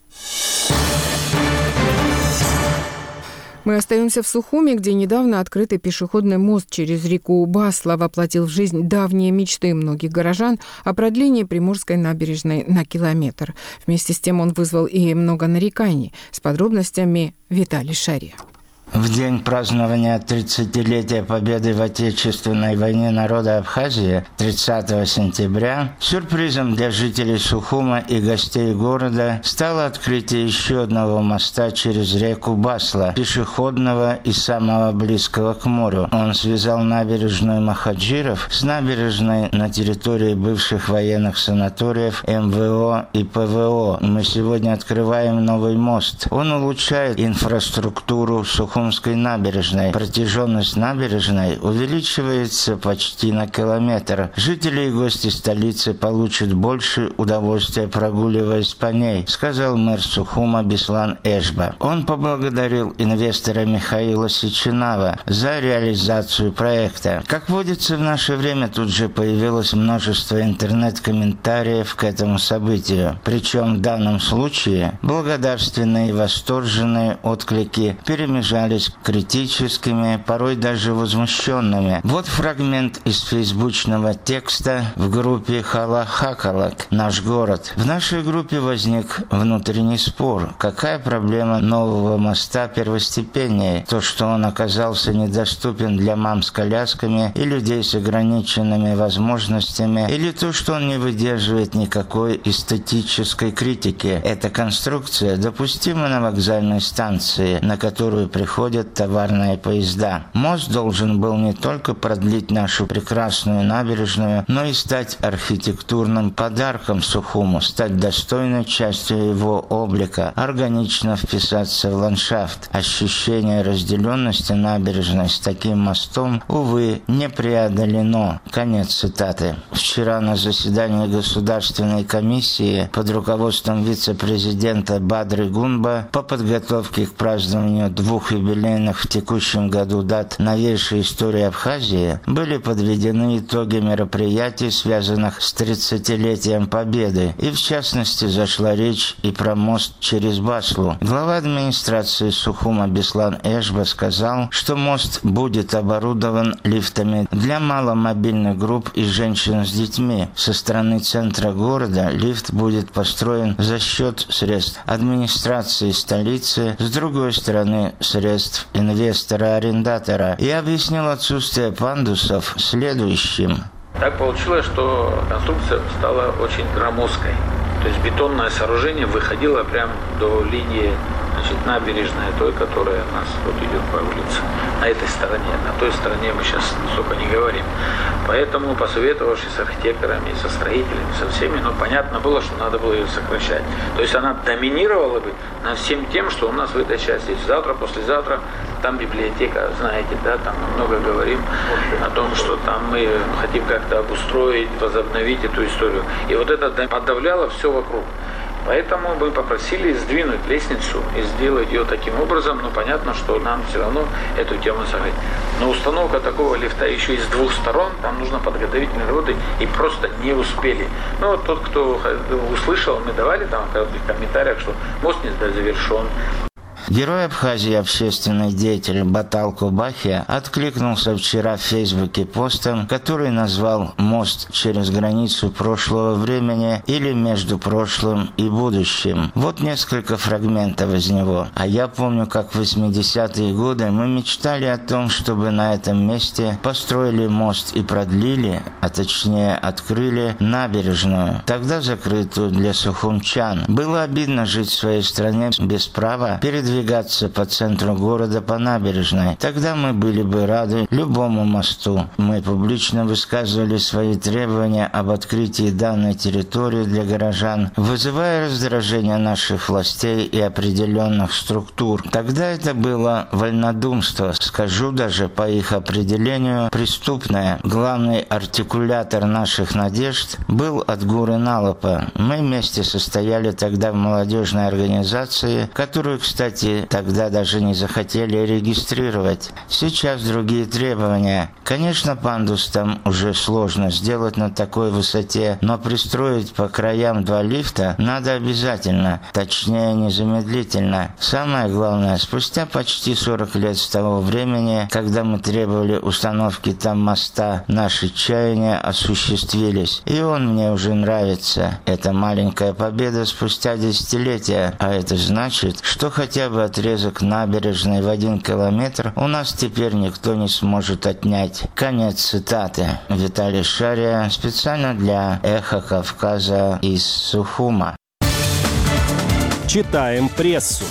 Мы остаемся в Сухуми, где недавно открытый пешеходный мост через реку Басла воплотил в жизнь давние мечты многих горожан о продлении Приморской набережной на километр. Вместе с тем он вызвал и много нареканий. С подробностями Виталий Шария. В день празднования тридцатилетия победы в Отечественной войне народа Абхазии тридцатого сентября сюрпризом для жителей Сухума и гостей города стало открытие еще одного моста через реку Басла, пешеходного и самого близкого к морю. Он связал набережную Махаджиров с набережной на территории бывших военных санаториев эм вэ о и пэ вэ о. Мы сегодня открываем новый мост. Он улучшает инфраструктуру Сухума набережной. Протяженность набережной увеличивается почти на километр. Жители и гости столицы получат больше удовольствия, прогуливаясь по ней, сказал мэр Сухума Беслан Эшба. Он поблагодарил инвестора Михаила Сеченава за реализацию проекта. Как водится в наше время, тут же появилось множество интернет-комментариев к этому событию. Причем в данном случае благодарственные и восторженные отклики перемежались критическими, порой даже возмущенными. Вот фрагмент из фейсбучного текста в группе Халахакалак «Наш город». В нашей группе возник внутренний спор. Какая проблема нового моста первостепеннее? То, что он оказался недоступен для мам с колясками и людей с ограниченными возможностями, или то, что он не выдерживает никакой эстетической критики? Эта конструкция допустима на вокзальной станции, на которую приходят товарные поезда. Мост должен был не только продлить нашу прекрасную набережную, но и стать архитектурным подарком Сухуму, стать достойной частью его облика, органично вписаться в ландшафт. Ощущение разделенности набережной с таким мостом, увы, не преодолено. Конец цитаты. Вчера на заседании Государственной комиссии под руководством вице-президента Бадры Гунба по подготовке к празднованию двух юбилейных в текущем году дат новейшей истории Абхазии были подведены итоги мероприятий, связанных с тридцатилетием Победы, и в частности зашла речь и про мост через Баслу. Глава администрации Сухума Беслан Эшба сказал, что мост будет оборудован лифтами для маломобильных групп и женщин с детьми. Со стороны центра города лифт будет построен за счет средств администрации столицы, с другой стороны средств инвестора-арендатора, и объяснил отсутствие пандусов следующим. Так получилось, что конструкция стала очень громоздкой. То есть бетонное сооружение выходило прямо до линии, значит, набережной, той, которая у нас вот идет по улице. На этой стороне, на той стороне мы сейчас столько не говорим. Поэтому, посоветовавшись с архитекторами, со строителями, со всеми, ну, понятно было, что надо было ее сокращать. То есть она доминировала бы над всем тем, что у нас в этой части. Завтра, послезавтра, там библиотека, знаете, да, там мы много говорим о том, что там мы хотим как-то обустроить, возобновить эту историю. И вот это подавляло все вокруг. Поэтому мы попросили сдвинуть лестницу и сделать ее таким образом, но понятно, что нам все равно эту тему сохранить. Но установка такого лифта еще и с двух сторон, там нужно подготовительные работы, и просто не успели. Ну вот тот, кто услышал, мы давали там в коротких комментариях, что мост не завершен. Герой Абхазии, общественный деятель Батал Кубахия откликнулся вчера в Фейсбуке постом, который назвал «Мост через границу прошлого времени» или «Между прошлым и будущим». Вот несколько фрагментов из него. А я помню, как в восьмидесятые годы мы мечтали о том, чтобы на этом месте построили мост и продлили, а точнее открыли набережную, тогда закрытую для сухумчан. Было обидно жить в своей стране без права передвигаться Двигаться по центру города по набережной. Тогда мы были бы рады любому мосту. Мы публично высказывали свои требования об открытии данной территории для горожан, вызывая раздражение наших властей и определенных структур. Тогда это было вольнодумство, скажу даже по их определению, преступное. Главный артикулятор наших надежд был от Гуры Налапа. Мы вместе состояли тогда в молодежной организации, которую, кстати, тогда даже не захотели регистрировать. Сейчас другие требования. Конечно, пандус там уже сложно сделать на такой высоте, но пристроить по краям два лифта надо обязательно, точнее незамедлительно. Самое главное, спустя почти сорок лет с того времени, когда мы требовали установки там моста, наши чаяния осуществились. И он мне уже нравится. Это маленькая победа спустя десятилетия, а это значит, что хотя бы отрезок набережной в один километр у нас теперь никто не сможет отнять. Конец цитаты. Виталий Шария специально для «Эхо Кавказа» из Сухума. Читаем прессу.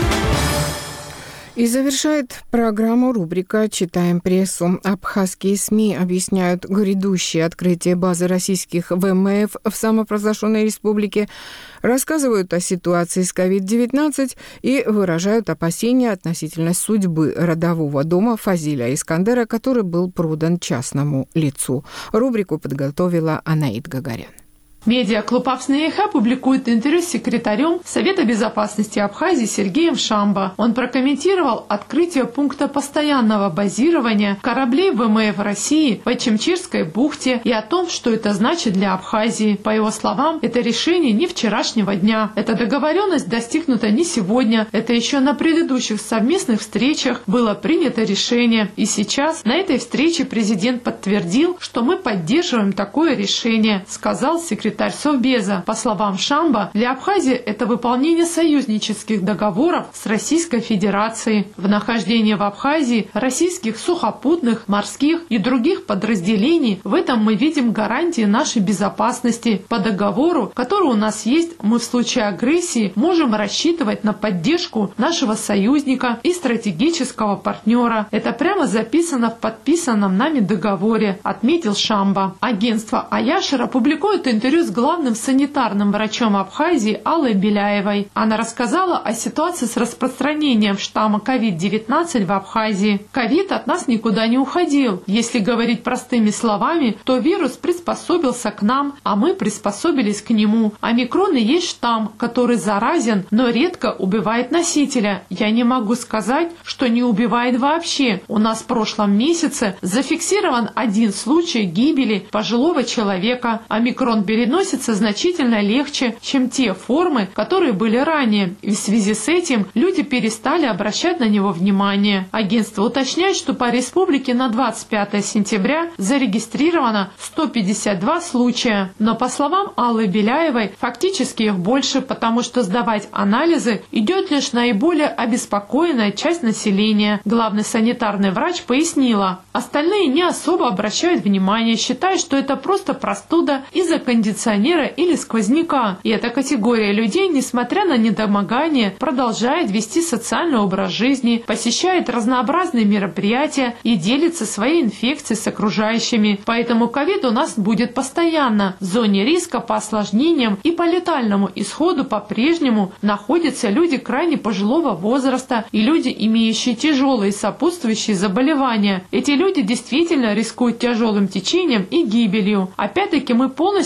И завершает программу рубрика «Читаем прессу». Абхазские СМИ объясняют грядущее открытие базы российских ВМФ в самопровозглашенной республике, рассказывают о ситуации с ковид девятнадцать и выражают опасения относительно судьбы родового дома Фазиля Искандера, который был продан частному лицу. Рубрику подготовила Анаит Гагарян. Медиаклуб «Апснееха» публикует интервью с секретарем Совета безопасности Абхазии Сергеем Шамбо. Он прокомментировал открытие пункта постоянного базирования кораблей ВМФ России в Ачимчирской бухте и о том, что это значит для Абхазии. По его словам, это решение не вчерашнего дня. Эта договоренность достигнута не сегодня. Это еще на предыдущих совместных встречах было принято решение. И сейчас на этой встрече президент подтвердил, что мы поддерживаем такое решение, сказал секретарь. Секретарь Совбеза. По словам Шамбо, для Абхазии это выполнение союзнических договоров с Российской Федерацией. В нахождении в Абхазии российских сухопутных, морских и других подразделений в этом мы видим гарантии нашей безопасности. По договору, который у нас есть, мы в случае агрессии можем рассчитывать на поддержку нашего союзника и стратегического партнера. Это прямо записано в подписанном нами договоре, отметил Шамбо. Агентство Аяшера публикует интервью с главным санитарным врачом Абхазии Аллой Беляевой. Она рассказала о ситуации с распространением штамма ковид девятнадцать в Абхазии. Ковид от нас никуда не уходил. Если говорить простыми словами, то вирус приспособился к нам, а мы приспособились к нему. Омикрон и есть штамм, который заразен, но редко убивает носителя. Я не могу сказать, что не убивает вообще. У нас в прошлом месяце зафиксирован один случай гибели пожилого человека. Омикрон переносится значительно легче, чем те формы, которые были ранее, и в связи с этим люди перестали обращать на него внимание. Агентство уточняет, что по республике на двадцать пятое сентября зарегистрировано сто пятьдесят два случая, но по словам Аллы Беляевой, фактически их больше, потому что сдавать анализы идет лишь наиболее обеспокоенная часть населения. Главный санитарный врач пояснила, остальные не особо обращают внимание, считая, что это просто простуда из-за кондиционера или сквозняка. И эта категория людей, несмотря на недомогание, продолжает вести социальный образ жизни, посещает разнообразные мероприятия и делится своей инфекцией с окружающими. Поэтому ковид у нас будет постоянно. В зоне риска по осложнениям и по летальному исходу по-прежнему находятся люди крайне пожилого возраста и люди, имеющие тяжелые сопутствующие заболевания. Эти люди действительно рискуют тяжелым течением и гибелью. Опять-таки мы полностью вычеркнули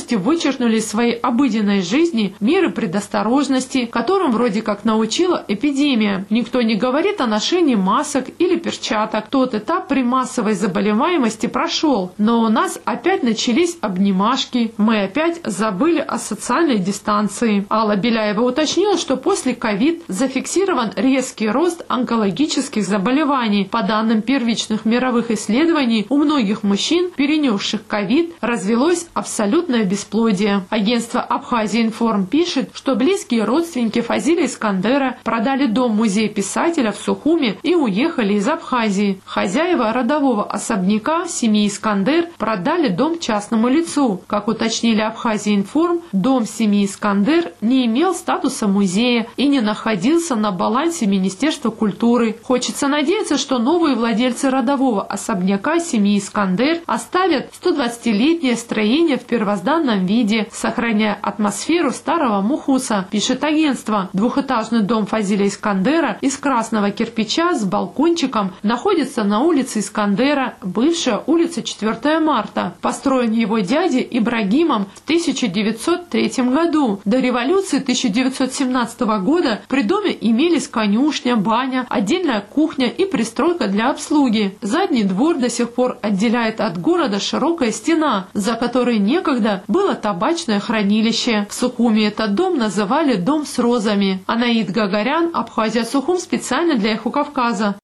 вычеркнули из своей обыденной жизни меры предосторожности, которым вроде как научила эпидемия. Никто не говорит о ношении масок или перчаток. Тот этап при массовой заболеваемости прошел, но у нас опять начались обнимашки. Мы опять забыли о социальной дистанции. Алла Беляева уточнила, что после ковид зафиксирован резкий рост онкологических заболеваний. По данным первичных мировых исследований, у многих мужчин, перенесших ковид, развелось абсолютное бесплодие. Агентство «Абхазия-Информ» пишет, что близкие родственники Фазиля Искандера продали дом-музей писателя в Сухуме и уехали из Абхазии. Хозяева родового особняка семьи Искандер продали дом частному лицу. Как уточнили «Абхазия-Информ», дом семьи Искандер не имел статуса музея и не находился на балансе Министерства культуры. Хочется надеяться, что новые владельцы родового особняка семьи Искандер оставят сто двадцатилетнее строение в первозданном виде, сохраняя атмосферу старого мухуса, пишет агентство. Двухэтажный дом Фазиля Искандера из красного кирпича с балкончиком находится на улице Искандера, бывшая улица четвёртого марта. Построен его дядей Ибрагимом в тысяча девятьсот третьем году. До революции тысяча девятьсот семнадцатого года при доме имелись конюшня, баня, отдельная кухня и пристройка для обслуги. Задний двор до сих пор отделяет от города широкая стена, за которой некогда было табачное хранилище. В Сухуме этот дом называли «Дом с розами». Анаид Гагарян, Абхазия-Сухум, специально для «Эхо Кавказа».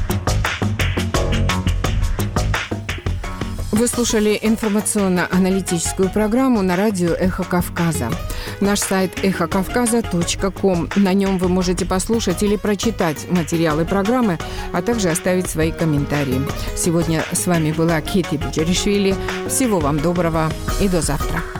Вы слушали информационно-аналитическую программу на радио «Эхо Кавказа». Наш сайт эхо кавказа точка ком. На нем вы можете послушать или прочитать материалы программы, а также оставить свои комментарии. Сегодня с вами была Кити Буджаришвили. Всего вам доброго и до завтра.